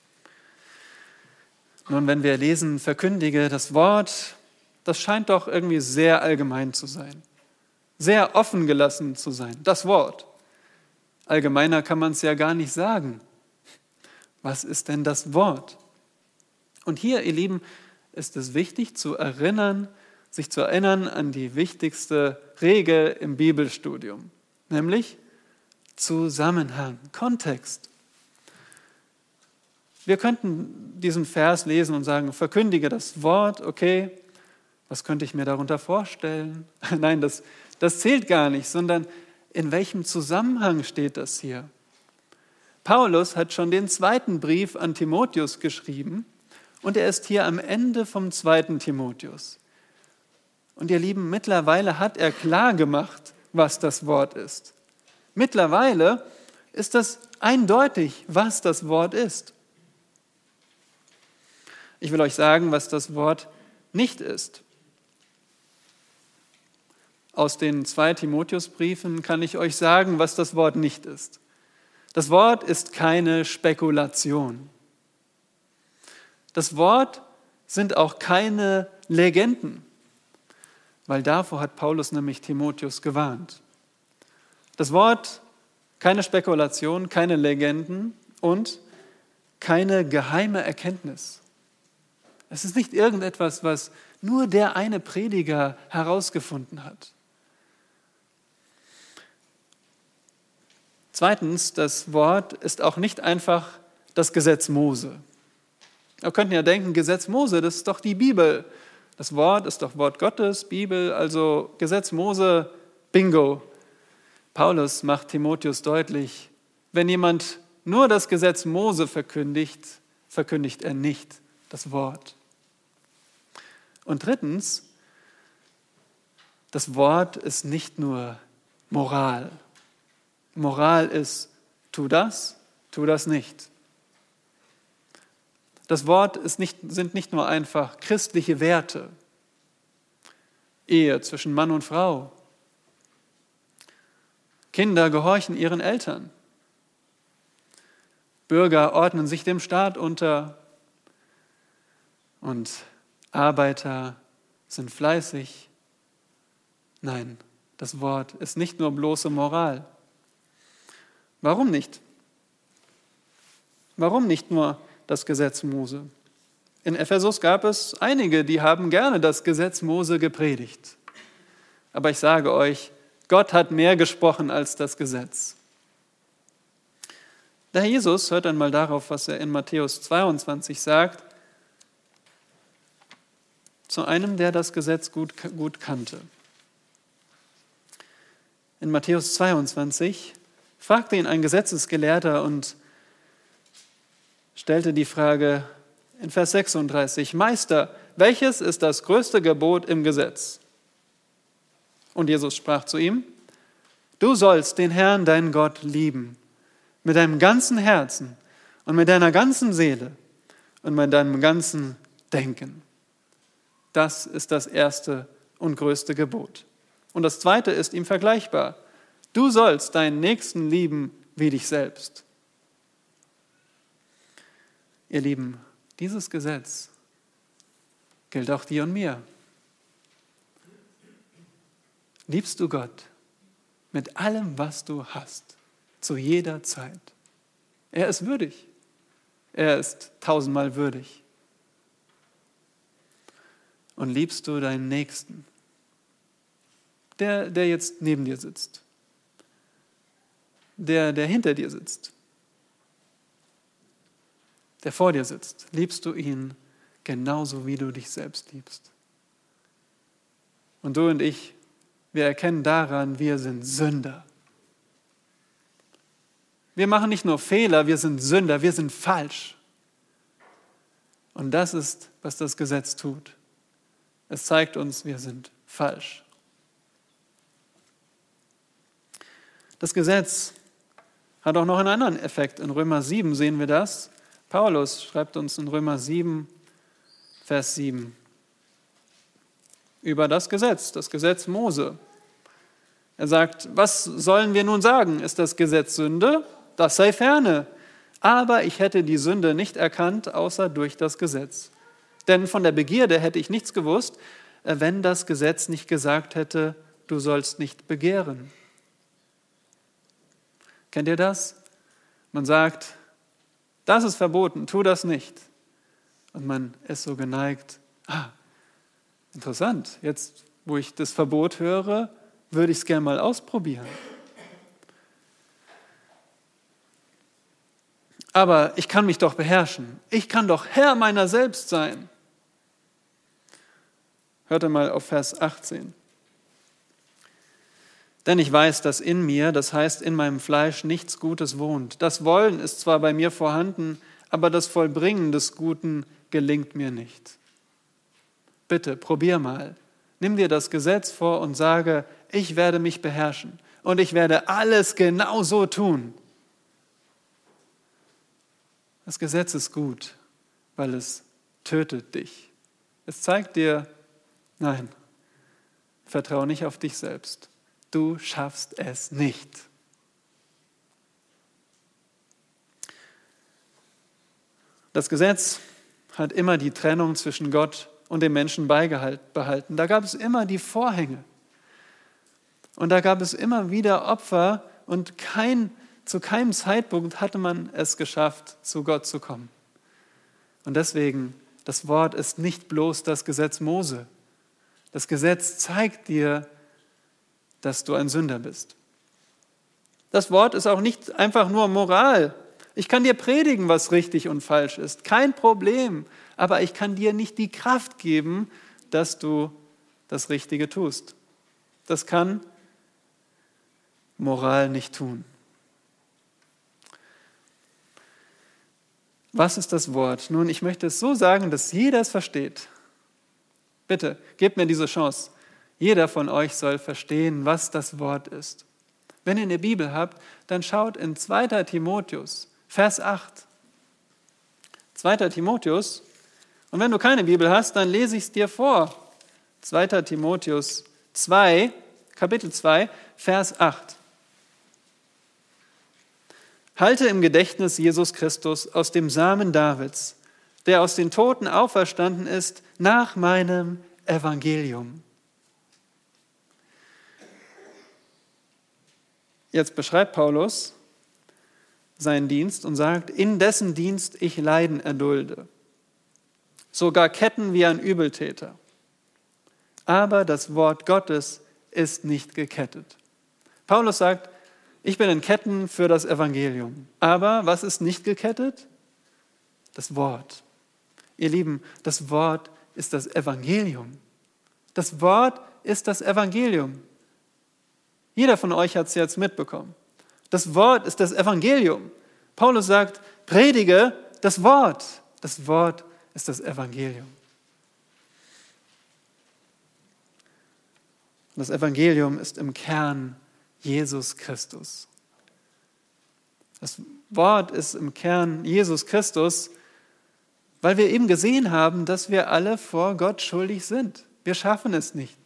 Nun, wenn wir lesen, verkündige das Wort, das scheint doch irgendwie sehr allgemein zu sein. Sehr offen gelassen zu sein, das Wort. Allgemeiner kann man es ja gar nicht sagen. Was ist denn das Wort? Und hier, ihr Lieben, ist es wichtig sich zu erinnern an die wichtigste Regel im Bibelstudium, nämlich Zusammenhang, Kontext. Wir könnten diesen Vers lesen und sagen, verkündige das Wort, okay, was könnte ich mir darunter vorstellen? Nein, das zählt gar nicht, sondern in welchem Zusammenhang steht das hier? Paulus hat schon den zweiten Brief an Timotheus geschrieben und er ist hier am Ende vom zweiten Timotheus. Und ihr Lieben, mittlerweile hat er klar gemacht, was das Wort ist. Mittlerweile ist das eindeutig, was das Wort ist. Ich will euch sagen, was das Wort nicht ist. Aus den 2 Timotheusbriefen kann ich euch sagen, was das Wort nicht ist. Das Wort ist keine Spekulation. Das Wort sind auch keine Legenden, weil davor hat Paulus nämlich Timotheus gewarnt. Das Wort, keine Spekulation, keine Legenden und keine geheime Erkenntnis. Es ist nicht irgendetwas, was nur der eine Prediger herausgefunden hat. Zweitens, das Wort ist auch nicht einfach das Gesetz Mose. Wir könnten ja denken, Gesetz Mose, das ist doch die Bibel. Das Wort ist doch Wort Gottes, Bibel, also Gesetz Mose, bingo. Paulus macht Timotheus deutlich, wenn jemand nur das Gesetz Mose verkündigt, verkündigt er nicht das Wort. Und drittens, das Wort ist nicht nur Moral. Moral ist, tu das nicht. Das Wort sind nicht nur einfach christliche Werte. Ehe zwischen Mann und Frau. Kinder gehorchen ihren Eltern. Bürger ordnen sich dem Staat unter. Und Arbeiter sind fleißig. Nein, das Wort ist nicht nur bloße Moral. Warum nicht? Warum nicht nur das Gesetz Mose? In Ephesus gab es einige, die haben gerne das Gesetz Mose gepredigt. Aber ich sage euch, Gott hat mehr gesprochen als das Gesetz. Der Herr Jesus, hört einmal darauf, was er in Matthäus 22 sagt, zu einem, der das Gesetz gut kannte. In Matthäus 22 fragte ihn ein Gesetzesgelehrter und stellte die Frage in Vers 36, Meister, welches ist das größte Gebot im Gesetz? Und Jesus sprach zu ihm, du sollst den Herrn, deinen Gott, lieben, mit deinem ganzen Herzen und mit deiner ganzen Seele und mit deinem ganzen Denken. Das ist das erste und größte Gebot. Und das zweite ist ihm vergleichbar. Du sollst deinen Nächsten lieben wie dich selbst. Ihr Lieben, dieses Gesetz gilt auch dir und mir. Liebst du Gott mit allem, was du hast, zu jeder Zeit? Er ist würdig. Er ist 1000-mal würdig. Und liebst du deinen Nächsten, der jetzt neben dir sitzt, der hinter dir sitzt, der vor dir sitzt, liebst du ihn genauso, wie du dich selbst liebst. Und du und ich, wir erkennen daran, wir sind Sünder. Wir machen nicht nur Fehler, wir sind Sünder, wir sind falsch. Und das ist, was das Gesetz tut. Es zeigt uns, wir sind falsch. Das Gesetz hat auch noch einen anderen Effekt. In Römer 7 sehen wir das. Paulus schreibt uns in Römer 7, Vers 7 über das Gesetz Mose. Er sagt, was sollen wir nun sagen? Ist das Gesetz Sünde? Das sei ferne. Aber ich hätte die Sünde nicht erkannt, außer durch das Gesetz. Denn von der Begierde hätte ich nichts gewusst, wenn das Gesetz nicht gesagt hätte, du sollst nicht begehren. Kennt ihr das? Man sagt, das ist verboten, tu das nicht. Und man ist so geneigt, interessant, jetzt wo ich das Verbot höre, würde ich es gerne mal ausprobieren. Aber ich kann mich doch beherrschen. Ich kann doch Herr meiner selbst sein. Hört einmal auf Vers 18. Denn ich weiß, dass in mir, das heißt in meinem Fleisch, nichts Gutes wohnt. Das Wollen ist zwar bei mir vorhanden, aber das Vollbringen des Guten gelingt mir nicht. Bitte, probier mal. Nimm dir das Gesetz vor und sage, ich werde mich beherrschen. und ich werde alles genau so tun. Das Gesetz ist gut, weil es tötet dich. Es zeigt dir, nein, vertraue nicht auf dich selbst. Du schaffst es nicht. Das Gesetz hat immer die Trennung zwischen Gott und dem Menschen beibehalten. Da gab es immer die Vorhänge. Und da gab es immer wieder Opfer und zu keinem Zeitpunkt hatte man es geschafft, zu Gott zu kommen. Und deswegen, das Wort ist nicht bloß das Gesetz Mose. Das Gesetz zeigt dir, dass du ein Sünder bist. Das Wort ist auch nicht einfach nur Moral. Ich kann dir predigen, was richtig und falsch ist. Kein Problem. Aber ich kann dir nicht die Kraft geben, dass du das Richtige tust. Das kann Moral nicht tun. Was ist das Wort? Nun, ich möchte es so sagen, dass jeder es versteht. Bitte, gebt mir diese Chance. Jeder von euch soll verstehen, was das Wort ist. Wenn ihr eine Bibel habt, dann schaut in 2. Timotheus, Vers 8. 2. Timotheus. Und wenn du keine Bibel hast, dann lese ich es dir vor. 2. Timotheus 2, Kapitel 2, Vers 8. Halte im Gedächtnis Jesus Christus aus dem Samen Davids, der aus den Toten auferstanden ist, nach meinem Evangelium. Jetzt beschreibt Paulus seinen Dienst und sagt, in dessen Dienst ich Leiden erdulde, sogar Ketten wie ein Übeltäter. Aber das Wort Gottes ist nicht gekettet. Paulus sagt, ich bin in Ketten für das Evangelium. Aber was ist nicht gekettet? Das Wort. Ihr Lieben, das Wort ist das Evangelium. Das Wort ist das Evangelium. Jeder von euch hat es jetzt mitbekommen. Das Wort ist das Evangelium. Paulus sagt, predige das Wort. Das Wort ist das Evangelium. Das Evangelium ist im Kern Jesus Christus. Das Wort ist im Kern Jesus Christus, weil wir eben gesehen haben, dass wir alle vor Gott schuldig sind. Wir schaffen es nicht,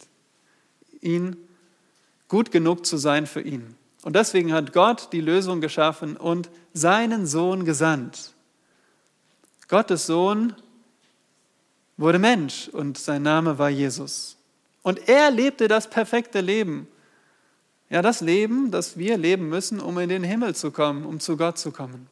gut genug zu sein für ihn. Und deswegen hat Gott die Lösung geschaffen und seinen Sohn gesandt. Gottes Sohn wurde Mensch und sein Name war Jesus. Und er lebte das perfekte Leben. Ja, das Leben, das wir leben müssen, um in den Himmel zu kommen, um zu Gott zu kommen.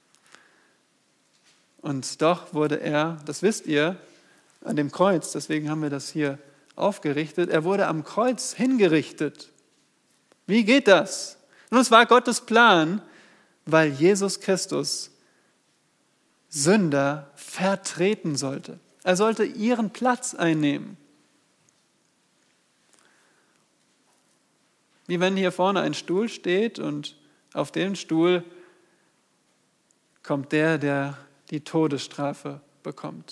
Und doch wurde er, das wisst ihr, an dem Kreuz, deswegen haben wir das hier aufgerichtet, er wurde am Kreuz hingerichtet. Wie geht das? Nun, es war Gottes Plan, weil Jesus Christus Sünder vertreten sollte. Er sollte ihren Platz einnehmen. Wie wenn hier vorne ein Stuhl steht und auf den Stuhl kommt der die Todesstrafe bekommt.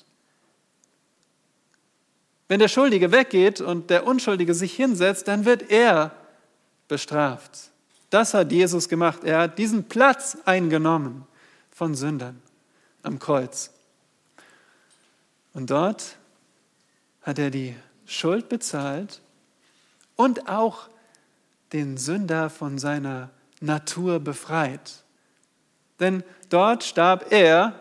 Wenn der Schuldige weggeht und der Unschuldige sich hinsetzt, dann wird er bestraft. Das hat Jesus gemacht. Er hat diesen Platz eingenommen von Sündern am Kreuz. Und dort hat er die Schuld bezahlt und auch den Sünder von seiner Natur befreit. Denn dort starb er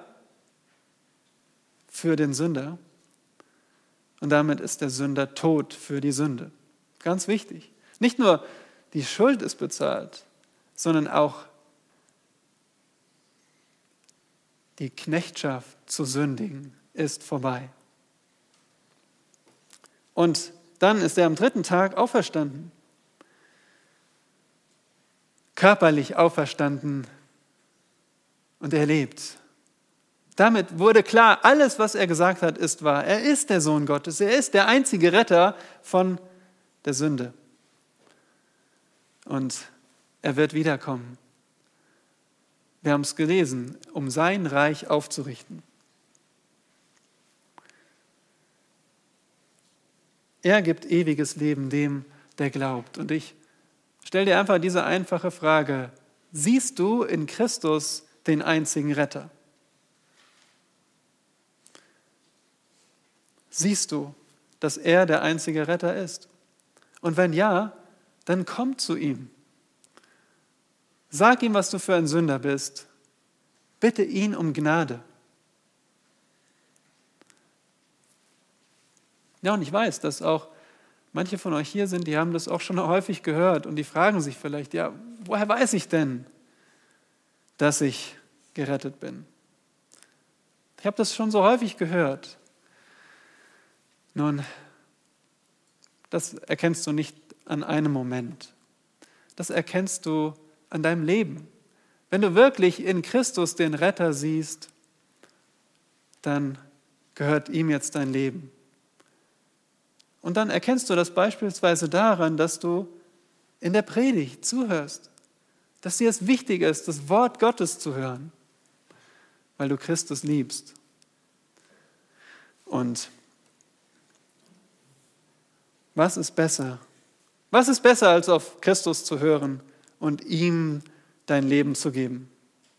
für den Sünder und damit ist der Sünder tot für die Sünde. Ganz wichtig. Nicht nur die Schuld ist bezahlt, sondern auch die Knechtschaft zu sündigen ist vorbei. Und dann ist er am 3. Tag auferstanden. Körperlich auferstanden und er lebt. Damit wurde klar, alles, was er gesagt hat, ist wahr. Er ist der Sohn Gottes. Er ist der einzige Retter von der Sünde. Und er wird wiederkommen. Wir haben es gelesen, um sein Reich aufzurichten. Er gibt ewiges Leben dem, der glaubt. Und ich Stell dir einfach diese einfache Frage: Siehst du in Christus den einzigen Retter? Siehst du, dass er der einzige Retter ist? Und wenn ja, dann komm zu ihm. Sag ihm, was du für ein Sünder bist. Bitte ihn um Gnade. Ja, und ich weiß, dass auch manche von euch hier sind, die haben das auch schon häufig gehört und die fragen sich vielleicht, ja, woher weiß ich denn, dass ich gerettet bin? Ich habe das schon so häufig gehört. Nun, das erkennst du nicht an einem Moment. Das erkennst du an deinem Leben. Wenn du wirklich in Christus den Retter siehst, dann gehört ihm jetzt dein Leben. Und dann erkennst du das beispielsweise daran, dass du in der Predigt zuhörst, dass dir es wichtig ist, das Wort Gottes zu hören, weil du Christus liebst. Und was ist besser? Was ist besser, als auf Christus zu hören und ihm dein Leben zu geben?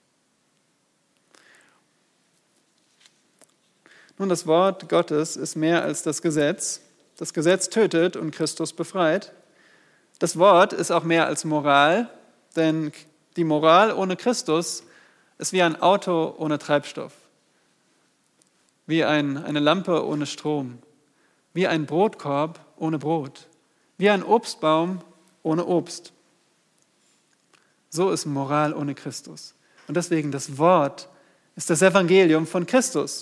Nun, das Wort Gottes ist mehr als das Gesetz. Das Gesetz tötet und Christus befreit. Das Wort ist auch mehr als Moral, denn die Moral ohne Christus ist wie ein Auto ohne Treibstoff, wie eine Lampe ohne Strom, wie ein Brotkorb ohne Brot, wie ein Obstbaum ohne Obst. So ist Moral ohne Christus. Und deswegen das Wort ist das Evangelium von Christus.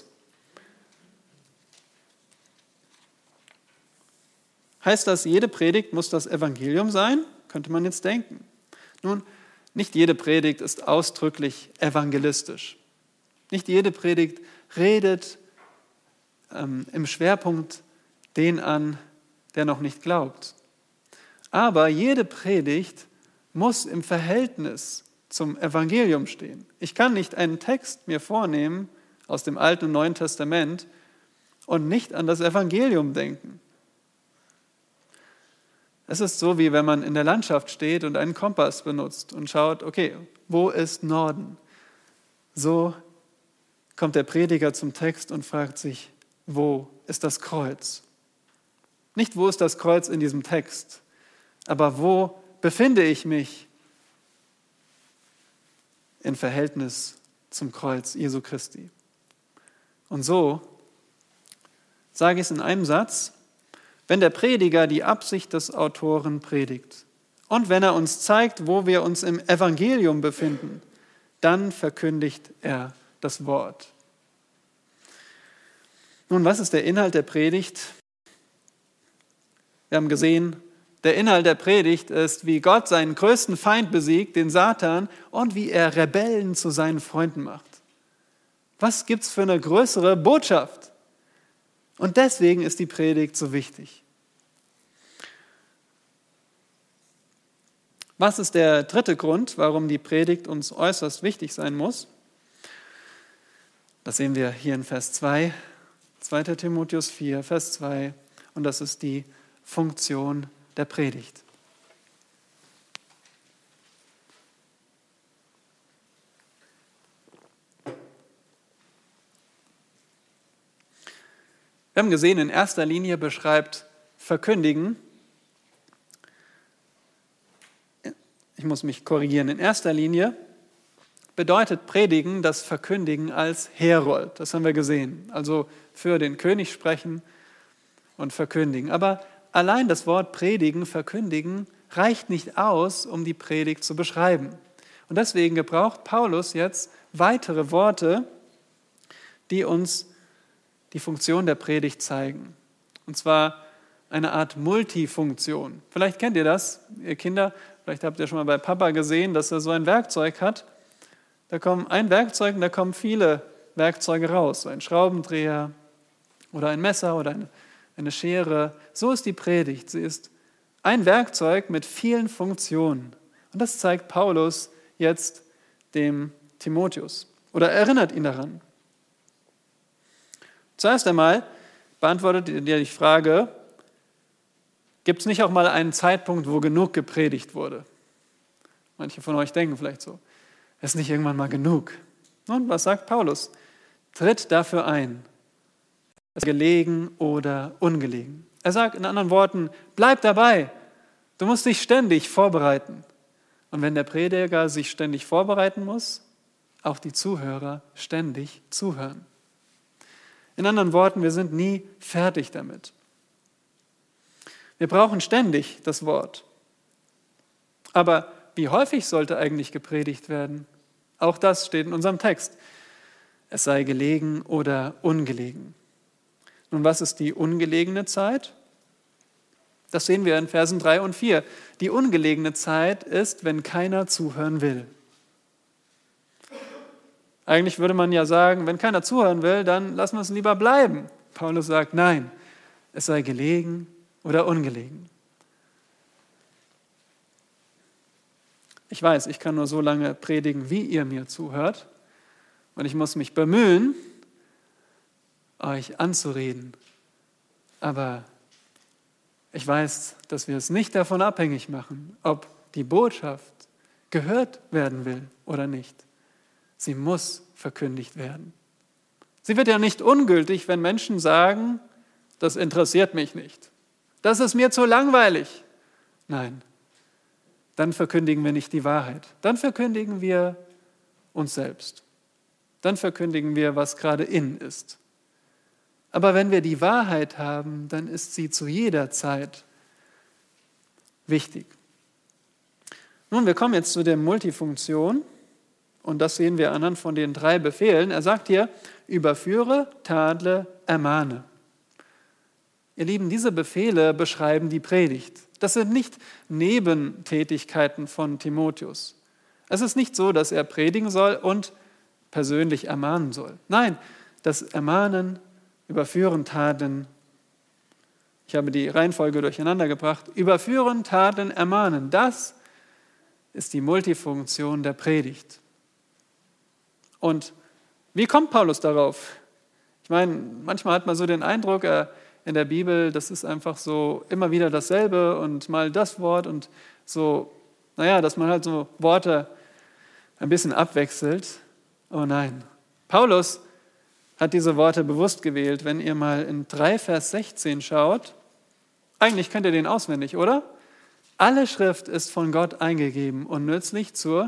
Heißt das, jede Predigt muss das Evangelium sein? Könnte man jetzt denken. Nun, nicht jede Predigt ist ausdrücklich evangelistisch. Nicht jede Predigt redet im Schwerpunkt den an, der noch nicht glaubt. Aber jede Predigt muss im Verhältnis zum Evangelium stehen. Ich kann nicht einen Text mir vornehmen aus dem Alten und Neuen Testament und nicht an das Evangelium denken. Es ist so, wie wenn man in der Landschaft steht und einen Kompass benutzt und schaut, okay, wo ist Norden? So kommt der Prediger zum Text und fragt sich, wo ist das Kreuz? Nicht, wo ist das Kreuz in diesem Text, aber wo befinde ich mich im Verhältnis zum Kreuz Jesu Christi? Und so sage ich es in einem Satz: Wenn der Prediger die Absicht des Autoren predigt und wenn er uns zeigt, wo wir uns im Evangelium befinden, dann verkündigt er das Wort. Nun, was ist der Inhalt der Predigt? Wir haben gesehen, der Inhalt der Predigt ist, wie Gott seinen größten Feind besiegt, den Satan, und wie er Rebellen zu seinen Freunden macht. Was gibt es für eine größere Botschaft? Und deswegen ist die Predigt so wichtig. Was ist der dritte Grund, warum die Predigt uns äußerst wichtig sein muss? Das sehen wir hier in Vers 2, 2. Timotheus 4, Vers 2. Und das ist die Funktion der Predigt. Wir haben gesehen, in erster Linie beschreibt Verkündigen, ich muss mich korrigieren, in erster Linie bedeutet Predigen das Verkündigen als Herold. Das haben wir gesehen. Also für den König sprechen und verkündigen. Aber allein das Wort predigen, verkündigen, reicht nicht aus, um die Predigt zu beschreiben. Und deswegen gebraucht Paulus jetzt weitere Worte, die uns die Funktion der Predigt zeigen. Und zwar eine Art Multifunktion. Vielleicht kennt ihr das, ihr Kinder, vielleicht habt ihr schon mal bei Papa gesehen, dass er so ein Werkzeug hat. Da kommt ein Werkzeug und da kommen viele Werkzeuge raus. So ein Schraubendreher oder ein Messer oder eine Schere. So ist die Predigt. Sie ist ein Werkzeug mit vielen Funktionen. Und das zeigt Paulus jetzt dem Timotheus oder erinnert ihn daran. Zuerst einmal beantwortet er die Frage, gibt es nicht auch mal einen Zeitpunkt, wo genug gepredigt wurde? Manche von euch denken vielleicht so, ist nicht irgendwann mal genug? Nun, was sagt Paulus? Tritt dafür ein, es sei gelegen oder ungelegen. Er sagt in anderen Worten, bleib dabei, du musst dich ständig vorbereiten. Und wenn der Prediger sich ständig vorbereiten muss, auch die Zuhörer ständig zuhören. In anderen Worten, wir sind nie fertig damit. Wir brauchen ständig das Wort. Aber wie häufig sollte eigentlich gepredigt werden? Auch das steht in unserem Text. Es sei gelegen oder ungelegen. Nun, was ist die ungelegene Zeit? Das sehen wir in Versen 3 und 4. Die ungelegene Zeit ist, wenn keiner zuhören will. Eigentlich würde man ja sagen, wenn keiner zuhören will, dann lassen wir es lieber bleiben. Paulus sagt, nein, es sei gelegen oder ungelegen. Ich weiß, ich kann nur so lange predigen, wie ihr mir zuhört. Und ich muss mich bemühen, euch anzureden. Aber ich weiß, dass wir es nicht davon abhängig machen, ob die Botschaft gehört werden will oder nicht. Sie muss verkündigt werden. Sie wird ja nicht ungültig, wenn Menschen sagen, das interessiert mich nicht. Das ist mir zu langweilig. Nein, dann verkündigen wir nicht die Wahrheit. Dann verkündigen wir uns selbst. Dann verkündigen wir, was gerade in ist. Aber wenn wir die Wahrheit haben, dann ist sie zu jeder Zeit wichtig. Nun, wir kommen jetzt zu der Multifunktion und das sehen wir anhand von den 3 Befehlen. Er sagt hier, überführe, tadle, ermahne. Ihr Lieben, diese Befehle beschreiben die Predigt. Das sind nicht Nebentätigkeiten von Timotheus. Es ist nicht so, dass er predigen soll und persönlich ermahnen soll. Nein, das Ermahnen, Überführen, Tadeln, ich habe die Reihenfolge durcheinander gebracht, Überführen, Tadeln, Ermahnen, das ist die Multifunktion der Predigt. Und wie kommt Paulus darauf? Ich meine, manchmal hat man so den Eindruck, in der Bibel, das ist einfach so immer wieder dasselbe und mal das Wort und so, dass man halt so Worte ein bisschen abwechselt. Oh nein, Paulus hat diese Worte bewusst gewählt. Wenn ihr mal in 3 Vers 16 schaut, eigentlich kennt ihr den auswendig, oder? Alle Schrift ist von Gott eingegeben und nützlich zur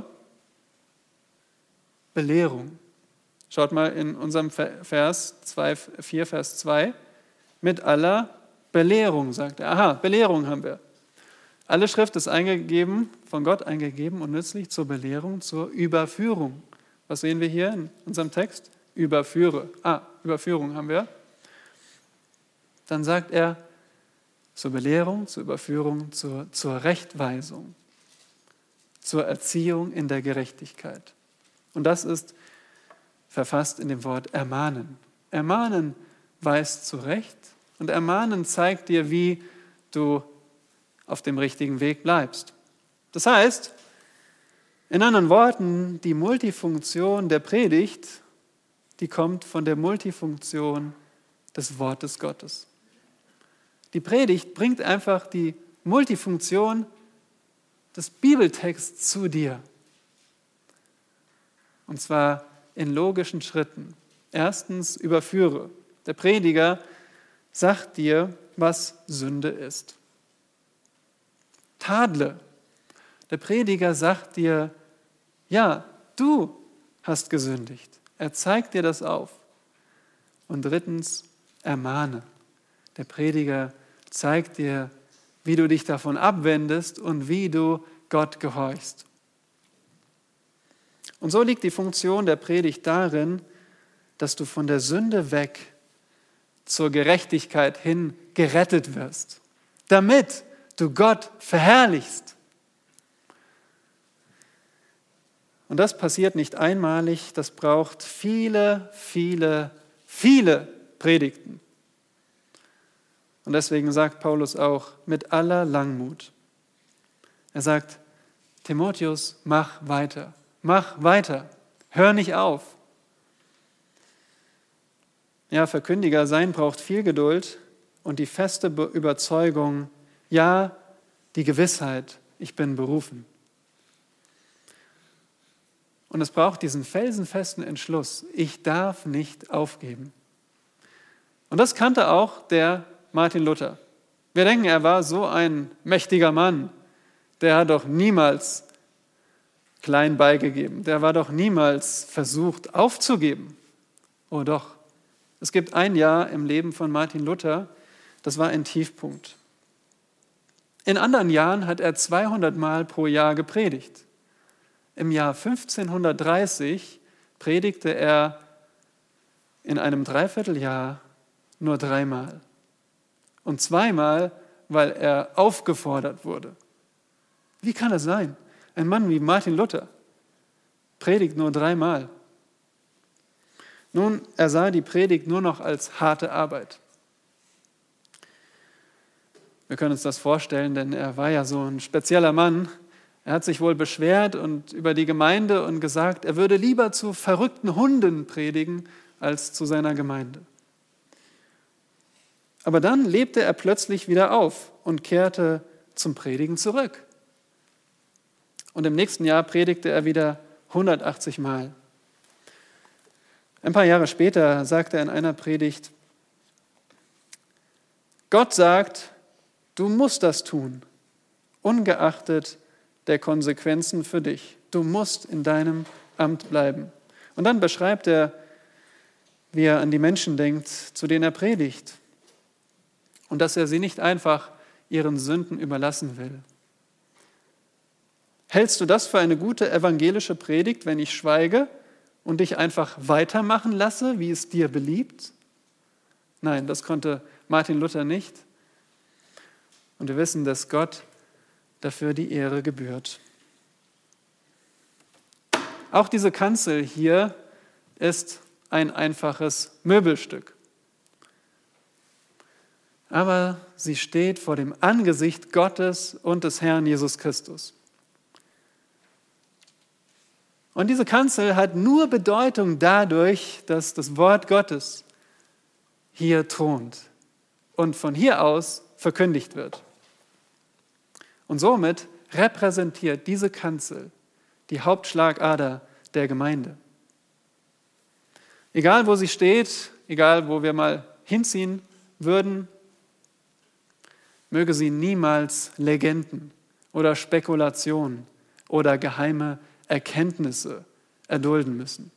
Belehrung. Schaut mal in unserem Vers 4 Vers 2. Mit aller Belehrung, sagt er. Aha, Belehrung haben wir. Alle Schrift ist eingegeben, von Gott eingegeben und nützlich zur Belehrung, zur Überführung. Was sehen wir hier in unserem Text? Überführe. Überführung haben wir. Dann sagt er zur Belehrung, zur Überführung, zur Rechtweisung, zur Erziehung in der Gerechtigkeit. Und das ist verfasst in dem Wort ermahnen. Ermahnen weist zurecht und ermahnen zeigt dir, wie du auf dem richtigen Weg bleibst. Das heißt, in anderen Worten, die Multifunktion der Predigt, die kommt von der Multifunktion des Wortes Gottes. Die Predigt bringt einfach die Multifunktion des Bibeltexts zu dir. Und zwar in logischen Schritten. Erstens, überführe. Der Prediger sagt dir, was Sünde ist. Tadle. Der Prediger sagt dir, ja, du hast gesündigt. Er zeigt dir das auf. Und drittens, ermahne. Der Prediger zeigt dir, wie du dich davon abwendest und wie du Gott gehorchst. Und so liegt die Funktion der Predigt darin, dass du von der Sünde weg zur Gerechtigkeit hin gerettet wirst, damit du Gott verherrlichst. Und das passiert nicht einmalig, das braucht viele, viele, viele Predigten. Und deswegen sagt Paulus auch, mit aller Langmut. Er sagt, Timotheus, mach weiter, hör nicht auf. Ja, Verkündiger sein braucht viel Geduld und die feste Überzeugung, ja, die Gewissheit, ich bin berufen. Und es braucht diesen felsenfesten Entschluss, ich darf nicht aufgeben. Und das kannte auch der Martin Luther. Wir denken, er war so ein mächtiger Mann, der hat doch niemals klein beigegeben, der war doch niemals versucht aufzugeben. Oh doch, es gibt ein Jahr im Leben von Martin Luther, das war ein Tiefpunkt. In anderen Jahren hat er 200 Mal pro Jahr gepredigt. Im Jahr 1530 predigte er in einem Dreivierteljahr nur 3 Mal. Und 2 Mal, weil er aufgefordert wurde. Wie kann es sein? Ein Mann wie Martin Luther predigt nur 3 Mal. Nun, er sah die Predigt nur noch als harte Arbeit. Wir können uns das vorstellen, denn er war ja so ein spezieller Mann. Er hat sich wohl beschwert und über die Gemeinde und gesagt, er würde lieber zu verrückten Hunden predigen als zu seiner Gemeinde. Aber dann lebte er plötzlich wieder auf und kehrte zum Predigen zurück. Und im nächsten Jahr predigte er wieder 180 Mal. Ein paar Jahre später sagte er in einer Predigt, Gott sagt, du musst das tun, ungeachtet der Konsequenzen für dich. Du musst in deinem Amt bleiben. Und dann beschreibt er, wie er an die Menschen denkt, zu denen er predigt. Und dass er sie nicht einfach ihren Sünden überlassen will. Hältst du das für eine gute evangelische Predigt, wenn ich schweige und dich einfach weitermachen lasse, wie es dir beliebt? Nein, das konnte Martin Luther nicht. Und wir wissen, dass Gott dafür die Ehre gebührt. Auch diese Kanzel hier ist ein einfaches Möbelstück. Aber sie steht vor dem Angesicht Gottes und des Herrn Jesus Christus. Und diese Kanzel hat nur Bedeutung dadurch, dass das Wort Gottes hier thront und von hier aus verkündigt wird. Und somit repräsentiert diese Kanzel die Hauptschlagader der Gemeinde. Egal wo sie steht, egal wo wir mal hinziehen würden, möge sie niemals Legenden oder Spekulationen oder geheime Erkenntnisse erdulden müssen.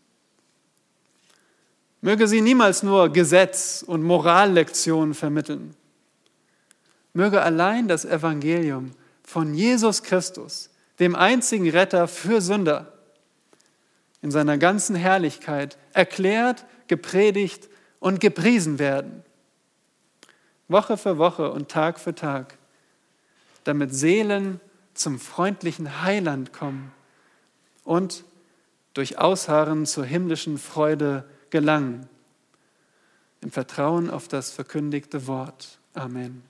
Möge sie niemals nur Gesetz und Morallektionen vermitteln. Möge allein das Evangelium von Jesus Christus, dem einzigen Retter für Sünder, in seiner ganzen Herrlichkeit erklärt, gepredigt und gepriesen werden. Woche für Woche und Tag für Tag, damit Seelen zum freundlichen Heiland kommen und durch Ausharren zur himmlischen Freude gelangen. Im Vertrauen auf das verkündigte Wort. Amen.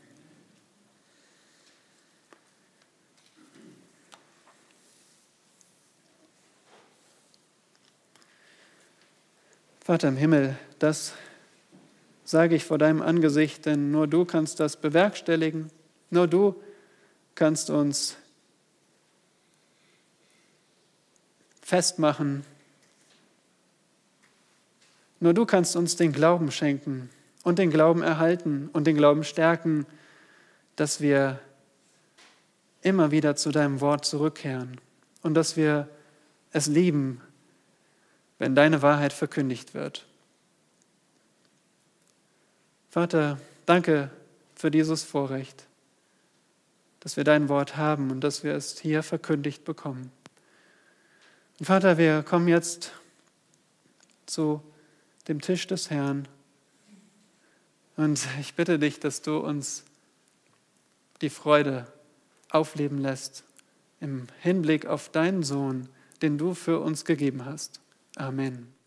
Vater im Himmel, das sage ich vor deinem Angesicht, denn nur du kannst das bewerkstelligen, nur du kannst uns festmachen, nur du kannst uns den Glauben schenken und den Glauben erhalten und den Glauben stärken, dass wir immer wieder zu deinem Wort zurückkehren und dass wir es lieben, wenn deine Wahrheit verkündigt wird. Vater, danke für dieses Vorrecht, dass wir dein Wort haben und dass wir es hier verkündigt bekommen. Und Vater, wir kommen jetzt zu dem Tisch des Herrn und ich bitte dich, dass du uns die Freude aufleben lässt im Hinblick auf deinen Sohn, den du für uns gegeben hast. Amen.